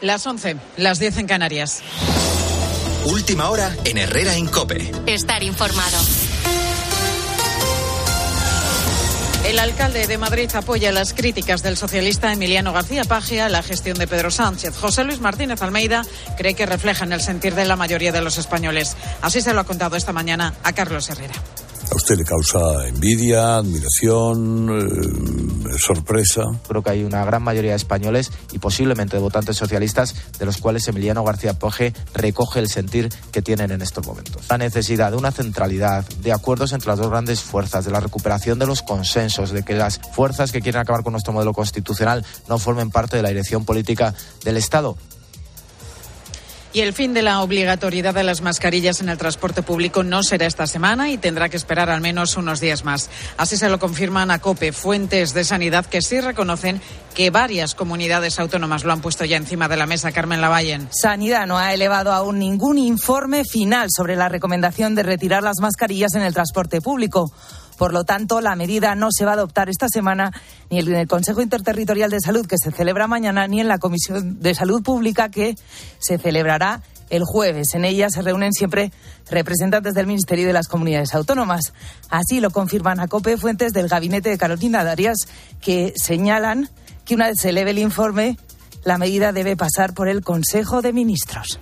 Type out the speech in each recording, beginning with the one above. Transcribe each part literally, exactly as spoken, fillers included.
Las once, las diez en Canarias. Última hora en Herrera en COPE. Estar informado. El alcalde de Madrid apoya las críticas del socialista Emiliano García Paje a la gestión de Pedro Sánchez. José Luis Martínez Almeida cree que reflejan el sentir de la mayoría de los españoles. Así se lo ha contado esta mañana a Carlos Herrera. A usted le causa envidia, admiración, eh, sorpresa. Creo que hay una gran mayoría de españoles y posiblemente de votantes socialistas de los cuales Emiliano García Paje recoge el sentir que tienen en estos momentos. La necesidad de una centralidad, de acuerdos entre las dos grandes fuerzas, de la recuperación de los consensos, de que las fuerzas que quieren acabar con nuestro modelo constitucional no formen parte de la dirección política del Estado. Y el fin de la obligatoriedad de las mascarillas en el transporte público no será esta semana y tendrá que esperar al menos unos días más. Así se lo confirman a COPE fuentes de sanidad que sí reconocen que varias comunidades autónomas lo han puesto ya encima de la mesa. Carmen Lavallen. Sanidad no ha elevado aún ningún informe final sobre la recomendación de retirar las mascarillas en el transporte público. Por lo tanto, la medida no se va a adoptar esta semana ni en el Consejo Interterritorial de Salud, que se celebra mañana, ni en la Comisión de Salud Pública, que se celebrará el jueves. En ella se reúnen siempre representantes del Ministerio y de las comunidades autónomas. Así lo confirman a COPE fuentes del gabinete de Carolina Darias, que señalan que una vez se eleve el informe, la medida debe pasar por el Consejo de Ministros.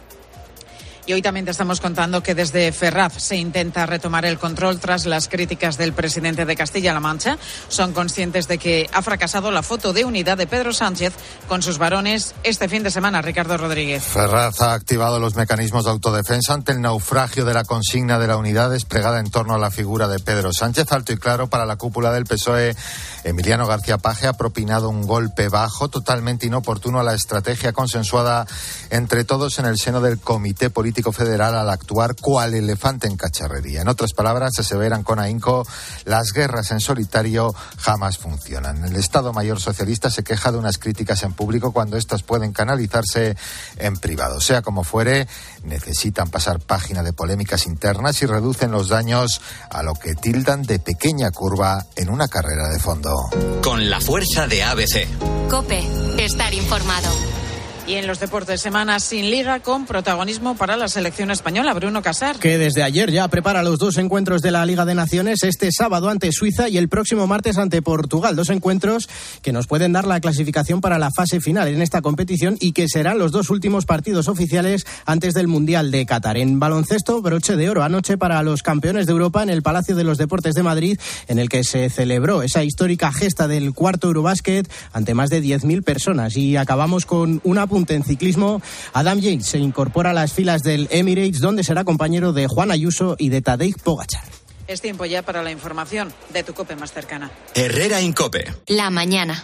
Y hoy también te estamos contando que desde Ferraz se intenta retomar el control tras las críticas del presidente de Castilla-La Mancha. Son conscientes de que ha fracasado la foto de unidad de Pedro Sánchez con sus varones este fin de semana. Ricardo Rodríguez. Ferraz ha activado los mecanismos de autodefensa ante el naufragio de la consigna de la unidad desplegada en torno a la figura de Pedro Sánchez. Alto y claro para la cúpula del P S O E. Emiliano García Paje ha propinado un golpe bajo, totalmente inoportuno a la estrategia consensuada entre todos en el seno del Comité Político Federal al actuar cual elefante en cacharrería. En otras palabras, se aseveran con ahínco, las guerras en solitario jamás funcionan. El Estado Mayor Socialista se queja de unas críticas en público cuando éstas pueden canalizarse en privado. Sea como fuere, necesitan pasar página de polémicas internas y reducen los daños a lo que tildan de pequeña curva en una carrera de fondo. Con la fuerza de A B C. COPE. Estar informado. Y en los deportes, semana sin liga con protagonismo para la selección española. Bruno Casar. Que desde ayer ya prepara los dos encuentros de la Liga de Naciones, este sábado ante Suiza y el próximo martes ante Portugal. Dos encuentros que nos pueden dar la clasificación para la fase final en esta competición y que serán los dos últimos partidos oficiales antes del Mundial de Qatar. En baloncesto, broche de oro anoche para los campeones de Europa en el Palacio de los Deportes de Madrid, en el que se celebró esa histórica gesta del cuarto Eurobásquet ante más de diez mil personas. Y acabamos con una punta en ciclismo. Adam Yates se incorpora a las filas del Emirates, donde será compañero de Juan Ayuso y de Tadej Pogačar. Es tiempo ya para la información de tu COPE más cercana. Herrera en COPE. La mañana.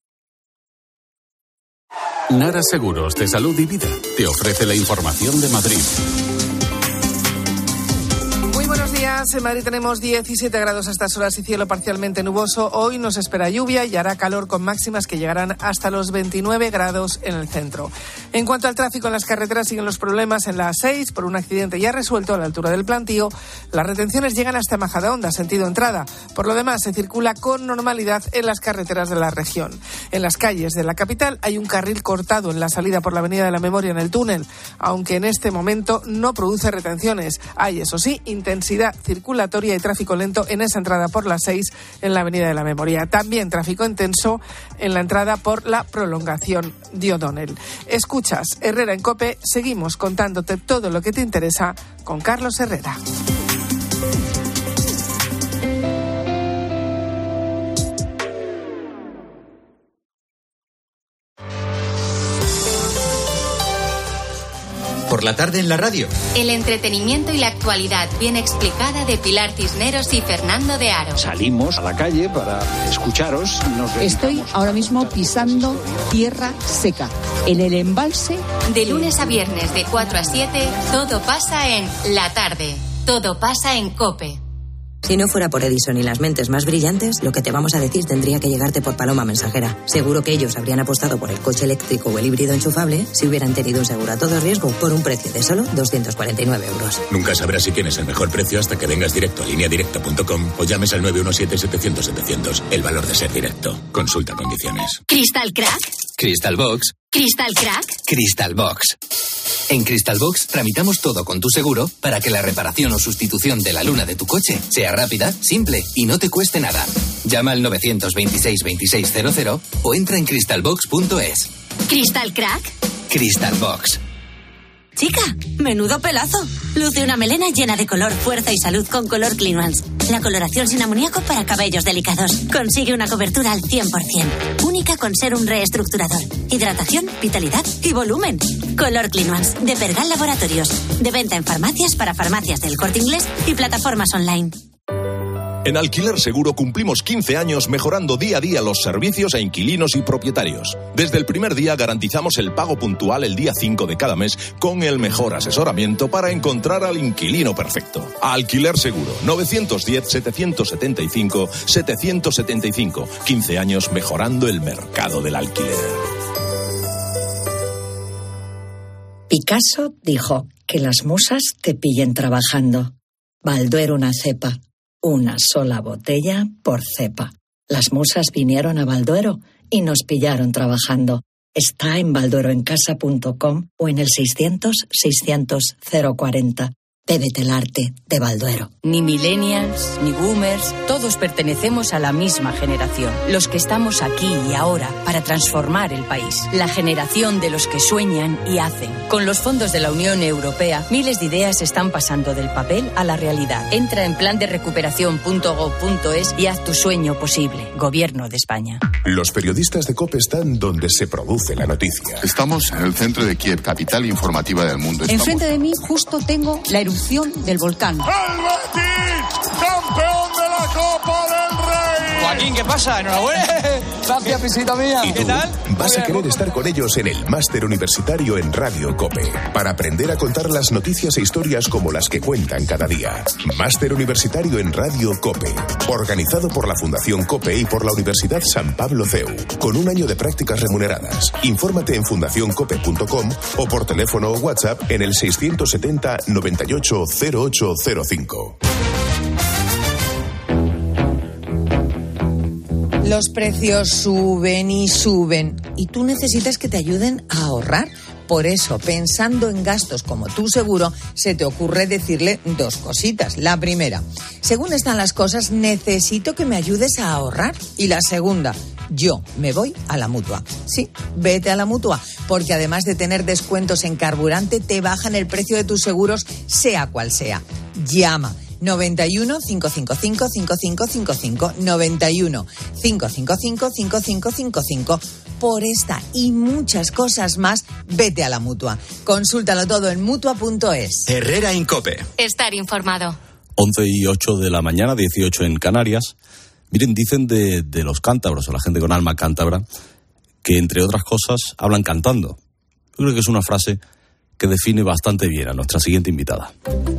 Nara Seguros de Salud y Vida te ofrece la información de Madrid. Buenos días, en Madrid tenemos diecisiete grados a estas horas y cielo parcialmente nuboso. Hoy nos espera lluvia y hará calor con máximas que llegarán hasta los veintinueve grados en el centro. En cuanto al tráfico en las carreteras, siguen los problemas en la A seis por un accidente ya resuelto a la altura del Plantío. Las retenciones llegan hasta Majadahonda, sentido entrada. Por lo demás, se circula con normalidad en las carreteras de la región. En las calles de la capital hay un carril cortado en la salida por la Avenida de la Memoria en el túnel, aunque en este momento no produce retenciones. Hay, eso sí, intensidad circulatoria y tráfico lento en esa entrada por la seis en la Avenida de la Memoria. También tráfico intenso en la entrada por la prolongación de O'Donnell. Escuchas Herrera en COPE, seguimos contándote todo lo que te interesa con Carlos Herrera. Por la tarde en la radio. El entretenimiento y la actualidad bien explicada de Pilar Cisneros y Fernando de Aro. Salimos a la calle para escucharos. Nos Estoy ahora mismo pisando tierra seca, en el embalse. De lunes a viernes de cuatro a siete, todo pasa en La Tarde. Todo pasa en COPE. Si no fuera por Edison y las mentes más brillantes, lo que te vamos a decir tendría que llegarte por paloma mensajera. Seguro que ellos habrían apostado por el coche eléctrico o el híbrido enchufable si hubieran tenido un seguro a todo riesgo por un precio de solo doscientos cuarenta y nueve euros. Nunca sabrás si tienes el mejor precio hasta que vengas directo a línea directa punto com o llames al nueve uno siete, setecientos, setecientos. El valor de ser directo. Consulta condiciones. ¿Crystal Crack? Crystal Box. ¿Crystal Crack? Crystal Box. En Crystal Box tramitamos todo con tu seguro para que la reparación o sustitución de la luna de tu coche sea rápida, simple y no te cueste nada. Llama al nueve dos seis, veintiséis cero cero o entra en crystal box punto es. ¿Crystal Crack? Crystal Box. Chica, menudo pelazo. Luce una melena llena de color, fuerza y salud con Color Clean Ones. La coloración sin amoníaco para cabellos delicados. Consigue una cobertura al cien por ciento. Única con serum reestructurador. Hidratación, vitalidad y volumen. Color Clean Ones, de Pergal Laboratorios. De venta en farmacias para farmacias del Corte Inglés y plataformas online. En Alquiler Seguro cumplimos quince años mejorando día a día los servicios a inquilinos y propietarios. Desde el primer día garantizamos el pago puntual el día cinco de cada mes con el mejor asesoramiento para encontrar al inquilino perfecto. Alquiler Seguro, nueve uno cero, siete siete cinco, siete siete cinco. quince años mejorando el mercado del alquiler. Picasso dijo que las musas te pillen trabajando. Balduero una cepa. Una sola botella por cepa. Las musas vinieron a Balduero y nos pillaron trabajando. Está en baldueroencasa punto com o en el seiscientos, seiscientos, cero cuarenta. Bébete el arte de Balduero. Ni millennials, ni boomers, todos pertenecemos a la misma generación. Los que estamos aquí y ahora para transformar el país. La generación de los que sueñan y hacen. Con los fondos de la Unión Europea, miles de ideas están pasando del papel a la realidad. Entra en plan de recuperación punto gob punto es y haz tu sueño posible. Gobierno de España. Los periodistas de COPE están donde se produce la noticia. Estamos en el centro de Kiev, capital informativa del mundo. Estamos... Enfrente de mí justo tengo la erupción del volcán. ¡El Betis, campeón de la Copa del Rey! Joaquín, ¿qué pasa? Enhorabuena. Gracias, visita mía. ¿Y qué tal? Vas a querer estar con ellos en el Máster Universitario en Radio COPE para aprender a contar las noticias e historias como las que cuentan cada día. Máster Universitario en Radio COPE, organizado por la Fundación COPE y por la Universidad San Pablo C E U, con un año de prácticas remuneradas. Infórmate en fundación cope punto com o por teléfono o WhatsApp en el seiscientos setenta, noventa y ocho, cero ocho cero cinco. Los precios suben y suben y tú necesitas que te ayuden a ahorrar. Por eso, pensando en gastos como tu seguro, se te ocurre decirle dos cositas. La primera, según están las cosas, necesito que me ayudes a ahorrar. Y la segunda, yo me voy a la Mutua. Sí, vete a la Mutua, porque además de tener descuentos en carburante, te bajan el precio de tus seguros, sea cual sea. Llama noventa y uno, cinco cinco cinco, cinco cinco cinco cinco, noventa y uno, cinco cinco cinco, cinco cinco cinco cinco. Por esta y muchas cosas más, vete a la Mutua. Consúltalo todo en mutua punto es. Herrera Incope. Estar informado. once y ocho de la mañana, dieciocho en Canarias. Miren, dicen de, de los cántabros, o la gente con alma cántabra, que entre otras cosas hablan cantando. Yo creo que es una frase que define bastante bien a nuestra siguiente invitada.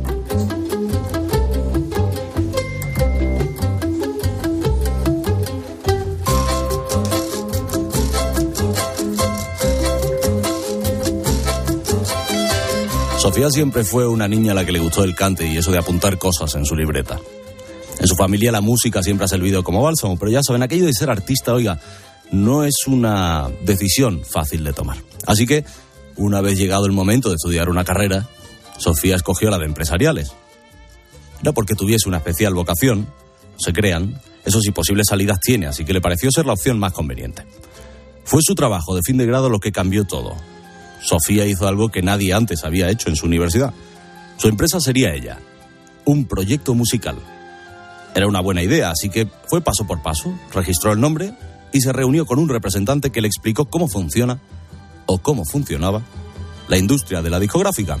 Sofía siempre fue una niña a la que le gustó el cante y eso de apuntar cosas en su libreta. En su familia la música siempre ha servido como bálsamo, pero ya saben, aquello de ser artista, oiga, no es una decisión fácil de tomar. Así que, una vez llegado el momento de estudiar una carrera, Sofía escogió la de empresariales. Era porque tuviese una especial vocación, no se crean, eso sí, posibles salidas tiene, así que le pareció ser la opción más conveniente. Fue su trabajo de fin de grado lo que cambió todo. Sofía hizo algo que nadie antes había hecho en su universidad. Su empresa sería ella, un proyecto musical. Era una buena idea, así que fue paso por paso, registró el nombre y se reunió con un representante que le explicó cómo funciona, o cómo funcionaba, la industria de la discográfica.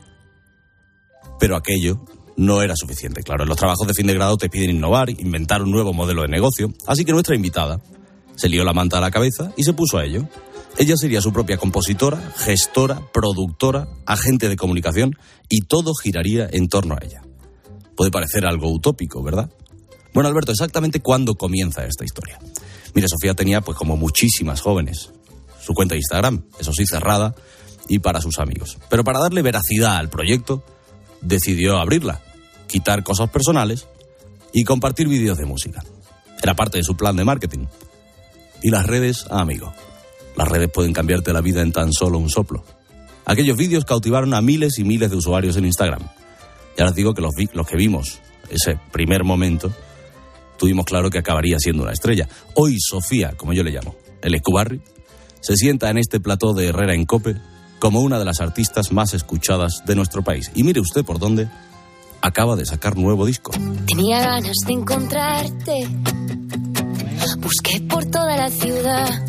Pero aquello no era suficiente, claro. En los trabajos de fin de grado te piden innovar, inventar un nuevo modelo de negocio, así que nuestra invitada se lió la manta a la cabeza y se puso a ello. Ella sería su propia compositora, gestora, productora, agente de comunicación y todo giraría en torno a ella. Puede parecer algo utópico, ¿verdad? Bueno, Alberto, ¿exactamente cuándo comienza esta historia? Mire, Sofía tenía, pues como muchísimas jóvenes, su cuenta de Instagram, eso sí, cerrada, y para sus amigos. Pero para darle veracidad al proyecto, decidió abrirla, quitar cosas personales y compartir vídeos de música. Era parte de su plan de marketing. Y las redes a amigo. Las redes pueden cambiarte la vida en tan solo un soplo. Aquellos vídeos cautivaron a miles y miles de usuarios en Instagram. Ya les digo que los, vi- los que vimos ese primer momento, tuvimos claro que acabaría siendo una estrella. Hoy Sofía, como yo le llamo, el Escubarri, se sienta en este plató de Herrera en COPE como una de las artistas más escuchadas de nuestro país. Y mire usted por dónde acaba de sacar nuevo disco. Tenía ganas de encontrarte, busqué por toda la ciudad,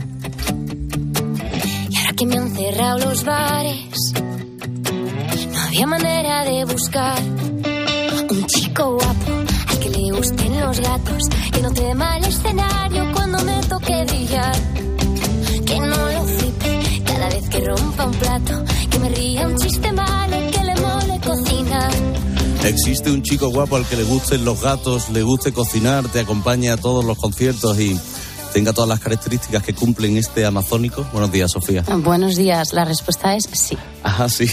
y ahora que me han cerrado los bares, no había manera de buscar un chico guapo al que le gusten los gatos, que no tema el escenario cuando me toque brillar, que no lo flipe cada vez que rompa un plato, que me ría un chiste malo, que le mole cocinar. Existe un chico guapo al que le gusten los gatos, le guste cocinar, te acompañe a todos los conciertos y tenga todas las características que cumplen este amazónico. Buenos días, Sofía. Buenos días, la respuesta es sí. Ajá, sí.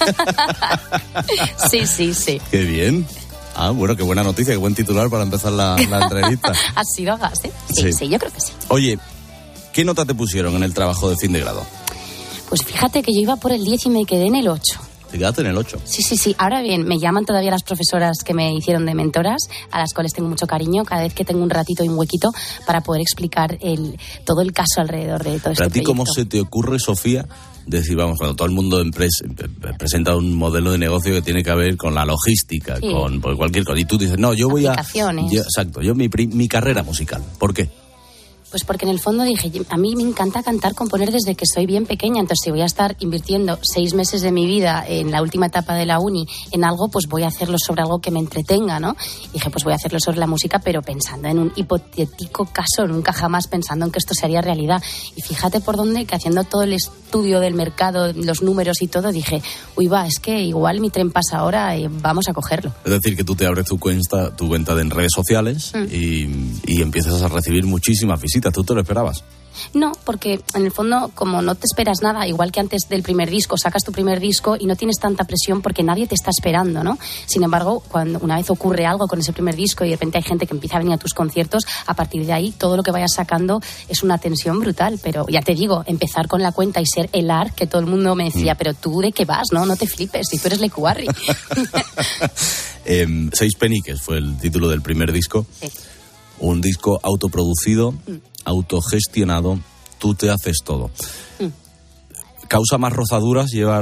Sí, sí, sí. Qué bien. Ah, bueno, qué buena noticia, qué buen titular para empezar la, la entrevista. ¿Ha sido gas, eh? Sí, sí, sí, yo creo que sí. Oye, ¿qué nota te pusieron en el trabajo de fin de grado? Pues fíjate que yo iba por el diez y me quedé en el ocho. Te quedaste en el ocho. Sí, sí, sí. Ahora bien, me llaman todavía las profesoras que me hicieron de mentoras, a las cuales tengo mucho cariño, cada vez que tengo un ratito y un huequito para poder explicar el, todo el caso alrededor de todo este proyecto. ¿Para ti cómo se te ocurre, Sofía, decir, vamos, cuando todo el mundo empres, presenta un modelo de negocio que tiene que ver con la logística, sí, con pues, cualquier cosa, y tú dices, no, yo voy a... Yo, exacto, yo mi, mi carrera musical. ¿Por qué? Pues porque en el fondo dije, a mí me encanta cantar, componer desde que soy bien pequeña, entonces si voy a estar invirtiendo seis meses de mi vida en la última etapa de la uni en algo, pues voy a hacerlo sobre algo que me entretenga, ¿no? Y dije, pues voy a hacerlo sobre la música, pero pensando en un hipotético caso, nunca jamás pensando en que esto se haría realidad. Y fíjate por dónde, que haciendo todo el estudio del mercado, los números y todo, dije, uy, va, es que igual mi tren pasa ahora y vamos a cogerlo. Es decir, que tú te abres tu cuenta, tu cuenta en redes sociales mm. y, y empiezas a recibir muchísimas visitas. ¿Tú te lo esperabas? No, porque en el fondo, como no te esperas nada, igual que antes del primer disco, sacas tu primer disco y no tienes tanta presión porque nadie te está esperando, ¿no? Sin embargo, cuando una vez ocurre algo con ese primer disco y de repente hay gente que empieza a venir a tus conciertos, a partir de ahí todo lo que vayas sacando es una tensión brutal. Pero ya te digo, empezar con la cuenta y ser el ar, que todo el mundo me decía, mm. pero tú ¿de qué vas? No, no te flipes, si tú eres Lecuarri. eh, Seis peniques fue el título del primer disco. Sí. Un disco autoproducido, mm. autogestionado, tú te haces todo. Mm. ¿Causa más rozaduras llevar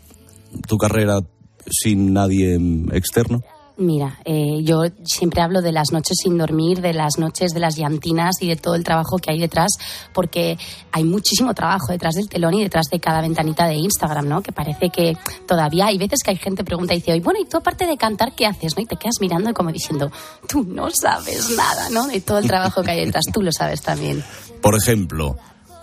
tu carrera sin nadie externo? Mira, eh, yo siempre hablo de las noches sin dormir, de las noches de las llantinas y de todo el trabajo que hay detrás, porque hay muchísimo trabajo detrás del telón y detrás de cada ventanita de Instagram, ¿no? Que parece que todavía hay veces que hay gente que pregunta y dice, oye, bueno, ¿y tú aparte de cantar qué haces? ¿No? Y te quedas mirando como diciendo, tú no sabes nada, ¿no? De todo el trabajo que hay detrás, tú lo sabes también. Por ejemplo,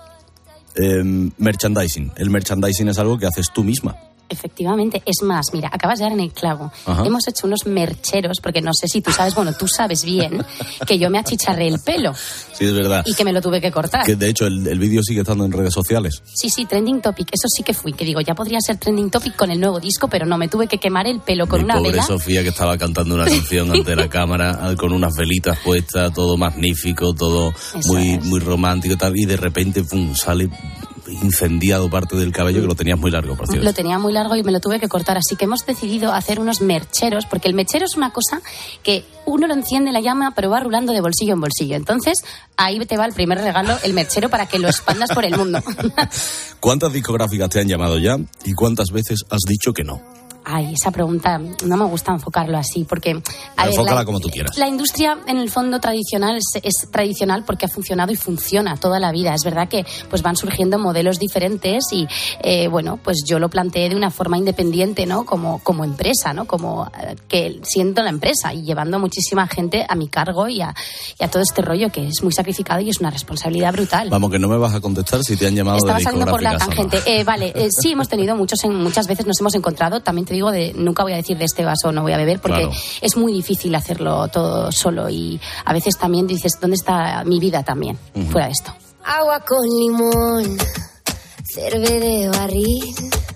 eh, merchandising. El merchandising es algo que haces tú misma. Efectivamente, es más, mira, acabas de dar en el clavo. Ajá. Hemos hecho unos mercheros, porque no sé si tú sabes, bueno, tú sabes bien que yo me achicharré el pelo. Sí, es verdad. Y que me lo tuve que cortar. Que de hecho el, el vídeo sigue estando en redes sociales. Sí, sí, trending topic, eso sí que fui, que digo, ya podría ser trending topic con el nuevo disco, pero no, me tuve que quemar el pelo con Mi una pobre vela. Sofía, que estaba cantando una canción ante la cámara, con unas velitas puestas, todo magnífico, todo eso muy, es. muy romántico y tal, y de repente, pum, sale incendiado parte del cabello, que lo tenías muy largo, por cierto. Lo tenía muy largo y me lo tuve que cortar, así que hemos decidido hacer unos mercheros, porque el mechero es una cosa que uno lo enciende la llama, pero va rulando de bolsillo en bolsillo. Entonces, ahí te va el primer regalo, el merchero, para que lo expandas por el mundo. ¿Cuántas discográficas te han llamado ya y cuántas veces has dicho que no? Ay, esa pregunta no me gusta enfocarlo así, porque... A ver, enfócala la, como tú quieras. La industria, en el fondo, tradicional es, es tradicional porque ha funcionado y funciona toda la vida. Es verdad que pues van surgiendo modelos diferentes y, eh, bueno, pues yo lo planteé de una forma independiente, ¿no? Como, como empresa, ¿no? Como eh, que siendo la empresa y llevando a muchísima gente a mi cargo y a, y a todo este rollo que es muy sacrificado y es una responsabilidad brutal. Vamos, que no me vas a contestar si te han llamado Estaba de saliendo por la tangente. No. Eh, vale, eh, sí, hemos tenido muchos, en, muchas veces nos hemos encontrado, también te digo, de nunca voy a decir de este vaso no voy a beber, porque claro, es muy difícil hacerlo todo solo y a veces también dices, ¿dónde está mi vida también? Uh-huh. Fuera de esto. Agua con limón, cerve de barril,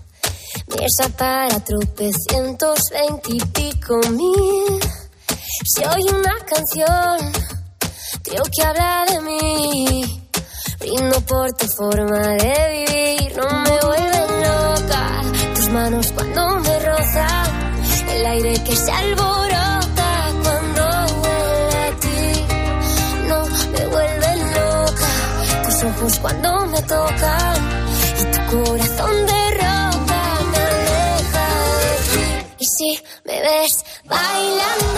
mesa para tropecientos veintipico mil. Si oye una canción, creo que habla de mí. brindo por tu forma de vivir. No me vuelven loca tus manos cuando me rozan, el aire que se alborota cuando huele a ti. No me vuelven loca tus ojos cuando me tocan y tu corazón derrota me aleja de ti. Y si me ves bailando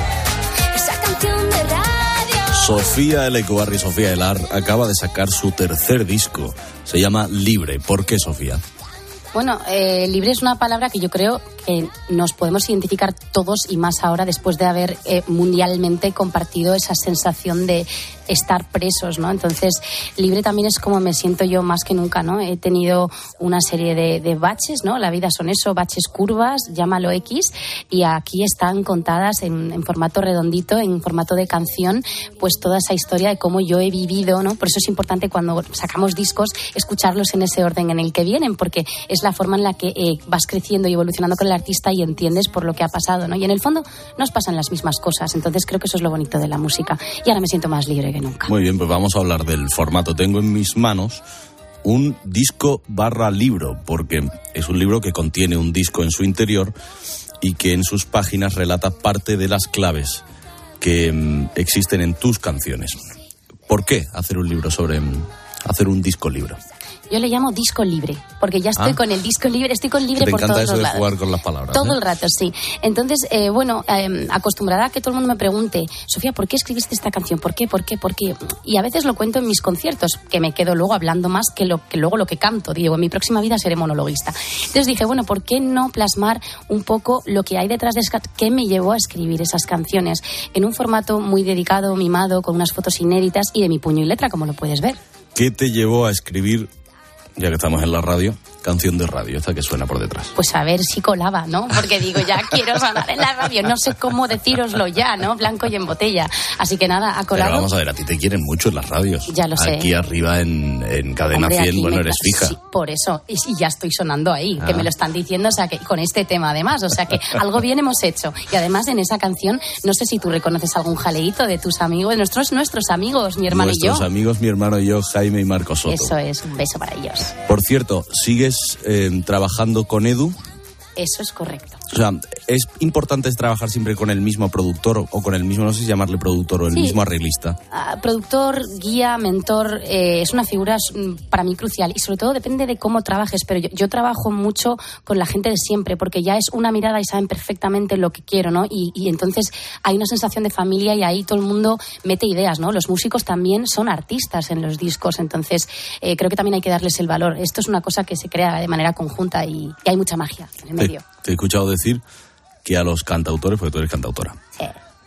esa canción de radio. Sofía L. Ecobarri y Sofía Elar acaba de sacar su tercer disco. Se llama Libre. ¿Por qué, Sofía? Bueno, eh, libre es una palabra que yo creo que nos podemos identificar todos, y más ahora después de haber eh, mundialmente compartido esa sensación de estar presos, ¿no? Entonces, libre también es como me siento yo más que nunca, ¿no? He tenido una serie de, de baches, ¿no? La vida son eso, baches, curvas, llámalo X, y aquí están contadas en, en formato redondito, en formato de canción, pues toda esa historia de cómo yo he vivido, ¿no? Por eso es importante cuando sacamos discos escucharlos en ese orden en el que vienen, porque es la forma en la que eh, vas creciendo y evolucionando con el artista y entiendes por lo que ha pasado, ¿no? Y en el fondo nos pasan las mismas cosas, entonces creo que eso es lo bonito de la música, y ahora me siento más libre que nunca. Muy bien, pues vamos a hablar del formato. Tengo en mis manos un disco barra libro, porque es un libro que contiene un disco en su interior y que en sus páginas relata parte de las claves que mm, existen en tus canciones. ¿Por qué hacer un libro sobre mm, hacer un disco libro? Yo le llamo disco libre, porque ya estoy ah. con el disco libre, estoy con libre por todos los lados. Te encanta eso de jugar con las palabras. Todo ¿eh? el rato, sí. Entonces, eh, bueno, eh, acostumbrada a que todo el mundo me pregunte, Sofía, ¿por qué escribiste esta canción? ¿Por qué? ¿Por qué? ¿Por qué? Y a veces lo cuento en mis conciertos, que me quedo luego hablando más que, lo, que luego lo que canto. Digo, en mi próxima vida seré monologuista. Entonces dije, bueno, ¿por qué no plasmar un poco lo que hay detrás de esa, qué me llevó a escribir esas canciones en un formato muy dedicado, mimado, con unas fotos inéditas y de mi puño y letra, como lo puedes ver? ¿Qué te llevó a escribir, ya que estamos en la radio, canción de radio, esta que suena por detrás? Pues a ver si colaba, ¿no? Porque digo, ya quiero sonar en la radio, no sé cómo decíroslo ya, ¿no? Blanco y en botella. Así que nada, ha colado. Pero vamos a ver, a ti te quieren mucho en las radios. Ya lo sé. Aquí arriba en, en Cadena Hombre, cien, bueno, me... eres fija. Sí, por eso, y, y ya estoy sonando ahí, ah. que me lo están diciendo, o sea, que con este tema además, o sea, que algo bien hemos hecho. Y además en esa canción, no sé si tú reconoces algún jaleíto de tus amigos, de nuestros, nuestros amigos, mi hermano nuestros y yo. Nuestros amigos, mi hermano y yo, Jaime y Marcos Soto. Eso es, un beso para ellos. Por cierto, ¿sigues eh, trabajando con Edu? Eso es correcto. O sea, ¿es importante trabajar siempre con el mismo productor o con el mismo, no sé si llamarle productor o el sí. mismo arreglista? Uh, productor, guía, mentor, eh, es una figura para mí crucial y sobre todo depende de cómo trabajes, pero yo, yo trabajo mucho con la gente de siempre porque ya es una mirada y saben perfectamente lo que quiero, ¿no? Y, y entonces hay una sensación de familia y ahí todo el mundo mete ideas, ¿no? Los músicos también son artistas en los discos, entonces eh, creo que también hay que darles el valor. Esto es una cosa que se crea de manera conjunta y, y hay mucha magia en el medio. Te, te he escuchado decir que a los cantautores, porque tú eres cantautora, sí.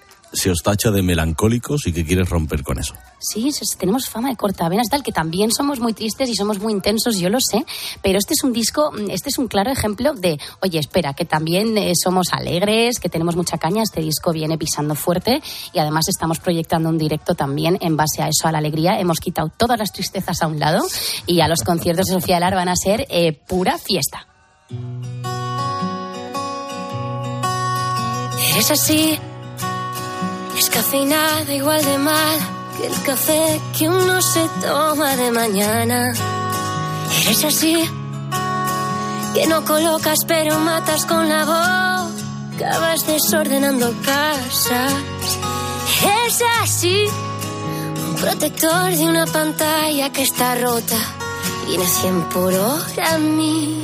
se os tacha de melancólicos y que quieres romper con eso. Sí, tenemos fama de cortavenas, tal, que también somos muy tristes y somos muy intensos, yo lo sé, pero este es un disco, este es un claro ejemplo de, oye, espera, que también eh, somos alegres, que tenemos mucha caña, este disco viene pisando fuerte y además estamos proyectando un directo también en base a eso, a la alegría. Hemos quitado todas las tristezas a un lado y a los conciertos de Sofía Elar van a ser eh, pura fiesta. Eres así, descafeinada, igual de mal que el café que uno se toma de mañana. Eres así, que no colocas pero matas con la boca, vas desordenando casas. Eres así, un protector de una pantalla que está rota, viene cien por hora a mí.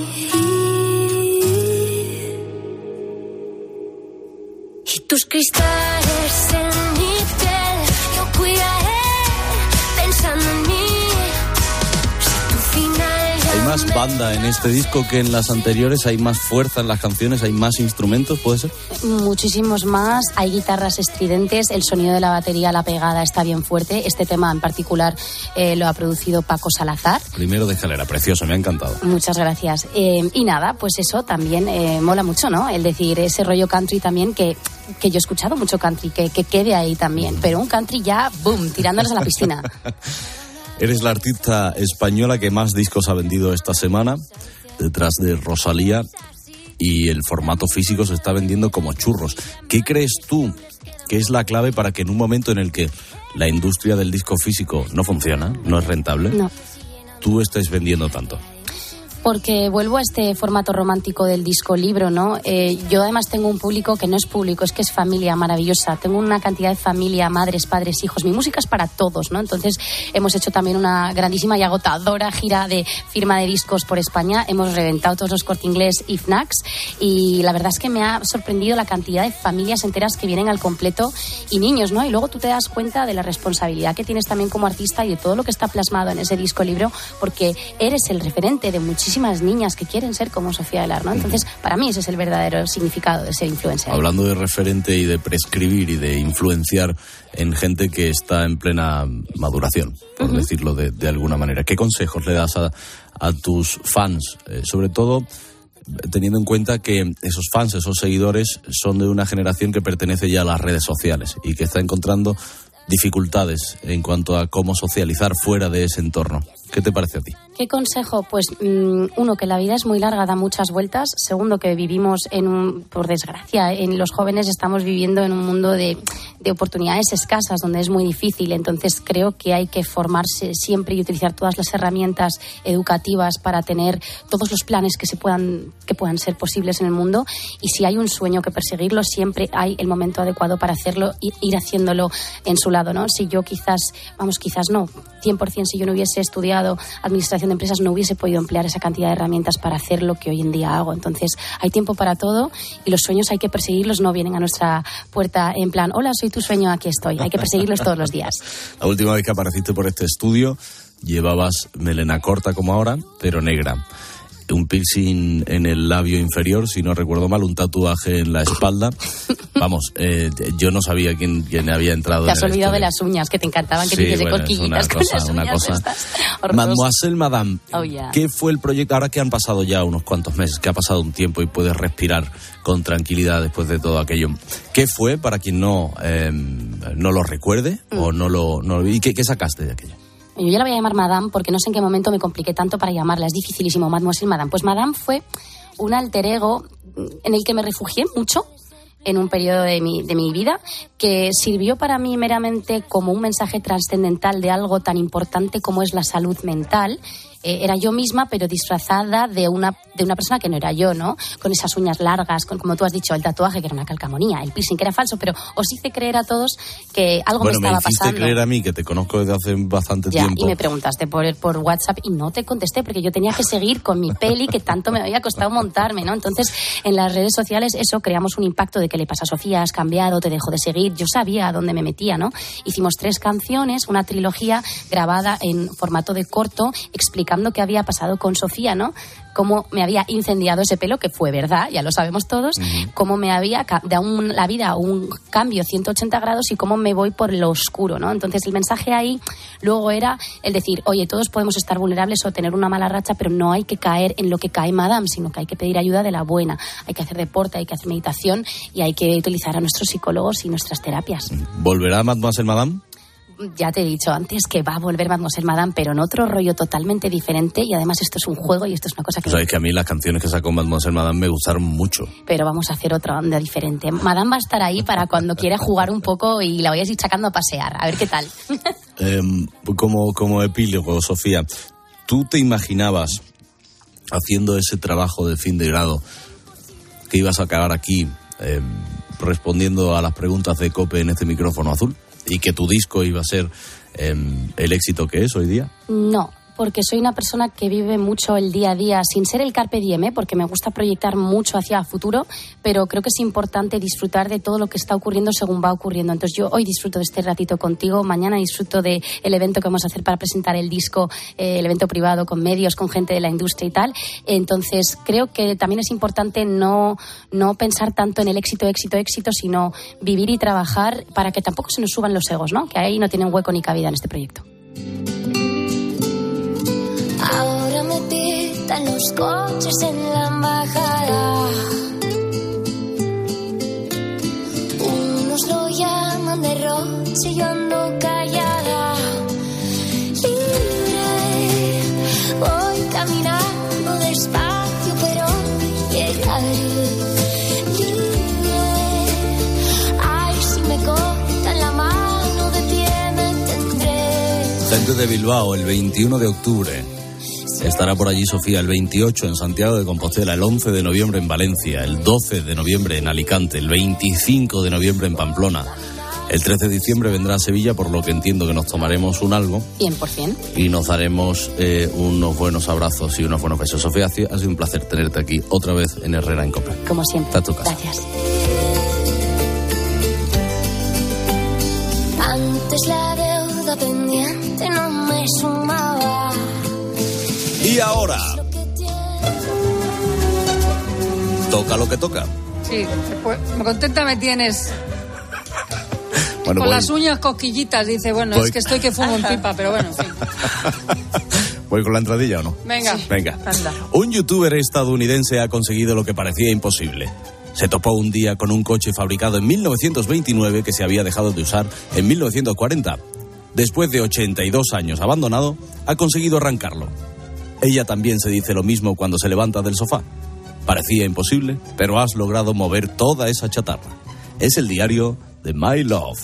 Y tus cristales en mi piel, yo cuidaré pensando en mí. Si tu final ya hay más banda en este disco que en las anteriores, hay más fuerza en las canciones, hay más instrumentos, ¿puede ser? Muchísimos más, hay guitarras estridentes, el sonido de la batería, la pegada está bien fuerte. Este tema en particular eh, lo ha producido Paco Salazar. Primero de escalera, precioso, me ha encantado. Muchas gracias. Eh, y nada, pues eso también eh, mola mucho, ¿no? El decir ese rollo country también que... que yo he escuchado mucho country, que, que quede ahí también, pero un country ya, boom, tirándolos a la piscina. Eres la artista española que más discos ha vendido esta semana, detrás de Rosalía. y el formato físico se está vendiendo como churros. ¿Qué crees tú que es la clave para que en un momento en el que la industria del disco físico no funciona, no es rentable, no. tú estés vendiendo tanto? Porque vuelvo a este formato romántico del disco libro, ¿no? Eh, yo además tengo un público que no es público, es que es familia maravillosa. Tengo una cantidad de familia, madres, padres, hijos. Mi música es para todos, ¿no? Entonces hemos hecho también una grandísima y agotadora gira de firma de discos por España. Hemos reventado todos los Corte Inglés y Fnacs y la verdad es que me ha sorprendido la cantidad de familias enteras que vienen al completo y niños, ¿no? Y luego tú te das cuenta de la responsabilidad que tienes también como artista y de todo lo que está plasmado en ese disco libro, porque eres el referente de muchísimas niñas que quieren ser como Sofía Alar, ¿no? Entonces, para mí ese es el verdadero significado de ser influencer. Hablando de referente y de prescribir y de influenciar en gente que está en plena maduración, por uh-huh. decirlo de, de alguna manera, ¿qué consejos le das a, a tus fans? Eh, sobre todo teniendo en cuenta que esos fans, esos seguidores, son de una generación que pertenece ya a las redes sociales y que está encontrando dificultades en cuanto a cómo socializar fuera de ese entorno. ¿Qué te parece a ti? ¿Qué consejo? Pues mmm, uno, que la vida es muy larga, da muchas vueltas. Segundo, que vivimos en un, por desgracia, en los jóvenes estamos viviendo en un mundo de, de oportunidades escasas, donde es muy difícil. Entonces creo que hay que formarse siempre y utilizar todas las herramientas educativas para tener todos los planes que se puedan, que puedan ser posibles en el mundo. Y si hay un sueño que perseguirlo, siempre hay el momento adecuado para hacerlo y ir haciéndolo en su lado, ¿no? Si yo quizás, vamos, quizás no, cien por ciento si yo no hubiese estudiado administración de empresas, no hubiese podido emplear esa cantidad de herramientas para hacer lo que hoy en día hago. Entonces hay tiempo para todo y los sueños hay que perseguirlos, no vienen a nuestra puerta en plan, hola, soy tu sueño, aquí estoy. Hay que perseguirlos todos los días. La última vez que apareciste por este estudio llevabas melena corta como ahora, pero negra. Un piercing en el labio inferior, si no recuerdo mal, un tatuaje en la espalda. Vamos, eh, yo no sabía quién, quién había entrado. Te has en olvidado de historia. las uñas, que te encantaban, que sí, te hiciese bueno, cosquillitas con cosa, las uñas una cosa. estas. Mademoiselle Madame, oh, yeah. ¿Qué fue el proyecto? Ahora que han pasado ya unos cuantos meses, que ha pasado un tiempo y puedes respirar con tranquilidad después de todo aquello. ¿Qué fue, para quien no, eh, no lo recuerde mm. o no lo... No, ¿y qué, qué sacaste de aquello? Yo ya la voy a llamar Madame porque no sé en qué momento me compliqué tanto para llamarla. Es dificilísimo, Mademoiselle Madame. Pues Madame fue un alter ego en el que me refugié mucho en un periodo de mi, de mi vida, que sirvió para mí meramente como un mensaje trascendental de algo tan importante como es la salud mental. Eh, era yo misma, pero disfrazada de una, de una persona que no era yo, ¿no? Con esas uñas largas, con, como tú has dicho, el tatuaje, que era una calcamonía, el piercing, que era falso, pero os hice creer a todos que algo bueno, me estaba me hiciste pasando. creer a mí, que te conozco desde hace bastante ya, tiempo. Y me preguntaste por, por WhatsApp y no te contesté, porque yo tenía que seguir con mi peli que tanto me había costado montarme, ¿no? Entonces, en las redes sociales, eso, creamos un impacto de que le pasa a Sofía, has cambiado, te dejo de seguir. Yo sabía a dónde me metía, ¿no? Hicimos tres canciones, una trilogía grabada en formato de corto, explicando qué había pasado con Sofía, ¿no? Cómo me había incendiado ese pelo, que fue verdad, ya lo sabemos todos, uh-huh. Cómo me había dado un, la vida un cambio ciento ochenta grados y cómo me voy por lo oscuro, ¿no? Entonces el mensaje ahí luego era el decir, oye, todos podemos estar vulnerables o tener una mala racha, pero no hay que caer en lo que cae Madame, sino que hay que pedir ayuda de la buena, hay que hacer deporte, hay que hacer meditación y hay que utilizar a nuestros psicólogos y nuestras terapias. ¿Volverá Mademoiselle Madame? Ya te he dicho antes que va a volver Mademoiselle Madame, pero en otro rollo totalmente diferente, y además esto es un juego y esto es una cosa que... Sabéis que a mí las canciones que sacó Mademoiselle Madame me gustaron mucho. Pero vamos a hacer otra onda diferente. Madame va a estar ahí para cuando quiera jugar un poco y la vayas a ir sacando a pasear, a ver qué tal. eh, como, como epílogo, Sofía, ¿tú te imaginabas haciendo ese trabajo de fin de grado que ibas a acabar aquí eh, respondiendo a las preguntas de COPE en este micrófono azul? ¿Y que tu disco iba a ser eh, el éxito que es hoy día? No, porque soy una persona que vive mucho el día a día, sin ser el carpe diem, ¿eh? Porque me gusta proyectar mucho hacia el futuro, pero creo que es importante disfrutar de todo lo que está ocurriendo según va ocurriendo. Entonces yo hoy disfruto de este ratito contigo, mañana disfruto del evento que vamos a hacer para presentar el disco, eh, el evento privado con medios, con gente de la industria y tal. Entonces creo que también es importante no, no pensar tanto en el éxito, éxito, éxito, sino vivir y trabajar para que tampoco se nos suban los egos, ¿no? Que ahí no tienen hueco ni cabida en este proyecto. Ahora me pitan los coches en la embajada. Unos lo llaman derroche y yo ando callada. Libre, voy caminando despacio, pero llegaré. gente de Bilbao, el veintiuno de octubre. Estará por allí Sofía el veintiocho en Santiago de Compostela, el once de noviembre en Valencia, el doce de noviembre en Alicante, el veinticinco de noviembre en Pamplona. El trece de diciembre vendrá a Sevilla, por lo que entiendo que nos tomaremos un algo. cien por ciento. Y nos daremos eh, unos buenos abrazos y unos buenos besos. Sofía, ha sido un placer tenerte aquí otra vez en Herrera en COPE. Como siempre. Está a tu casa. Gracias. Antes la deuda pendiente no me sumaba. Y ahora toca lo que toca. Sí, pues, contenta me tienes. Bueno, con voy, las uñas cosquillitas, dice, bueno, voy. es que estoy que fumo en pipa, pero bueno, en fin. ¿Voy con la entradilla o no? Venga. Venga. Anda. Un youtuber estadounidense ha conseguido lo que parecía imposible. Se topó un día con un coche fabricado en mil novecientos veintinueve que se había dejado de usar en mil novecientos cuarenta. Después de ochenta y dos años abandonado, ha conseguido arrancarlo. Ella también se dice lo mismo cuando se levanta del sofá. Parecía imposible, pero has logrado mover toda esa chatarra. Es el diario de My Love.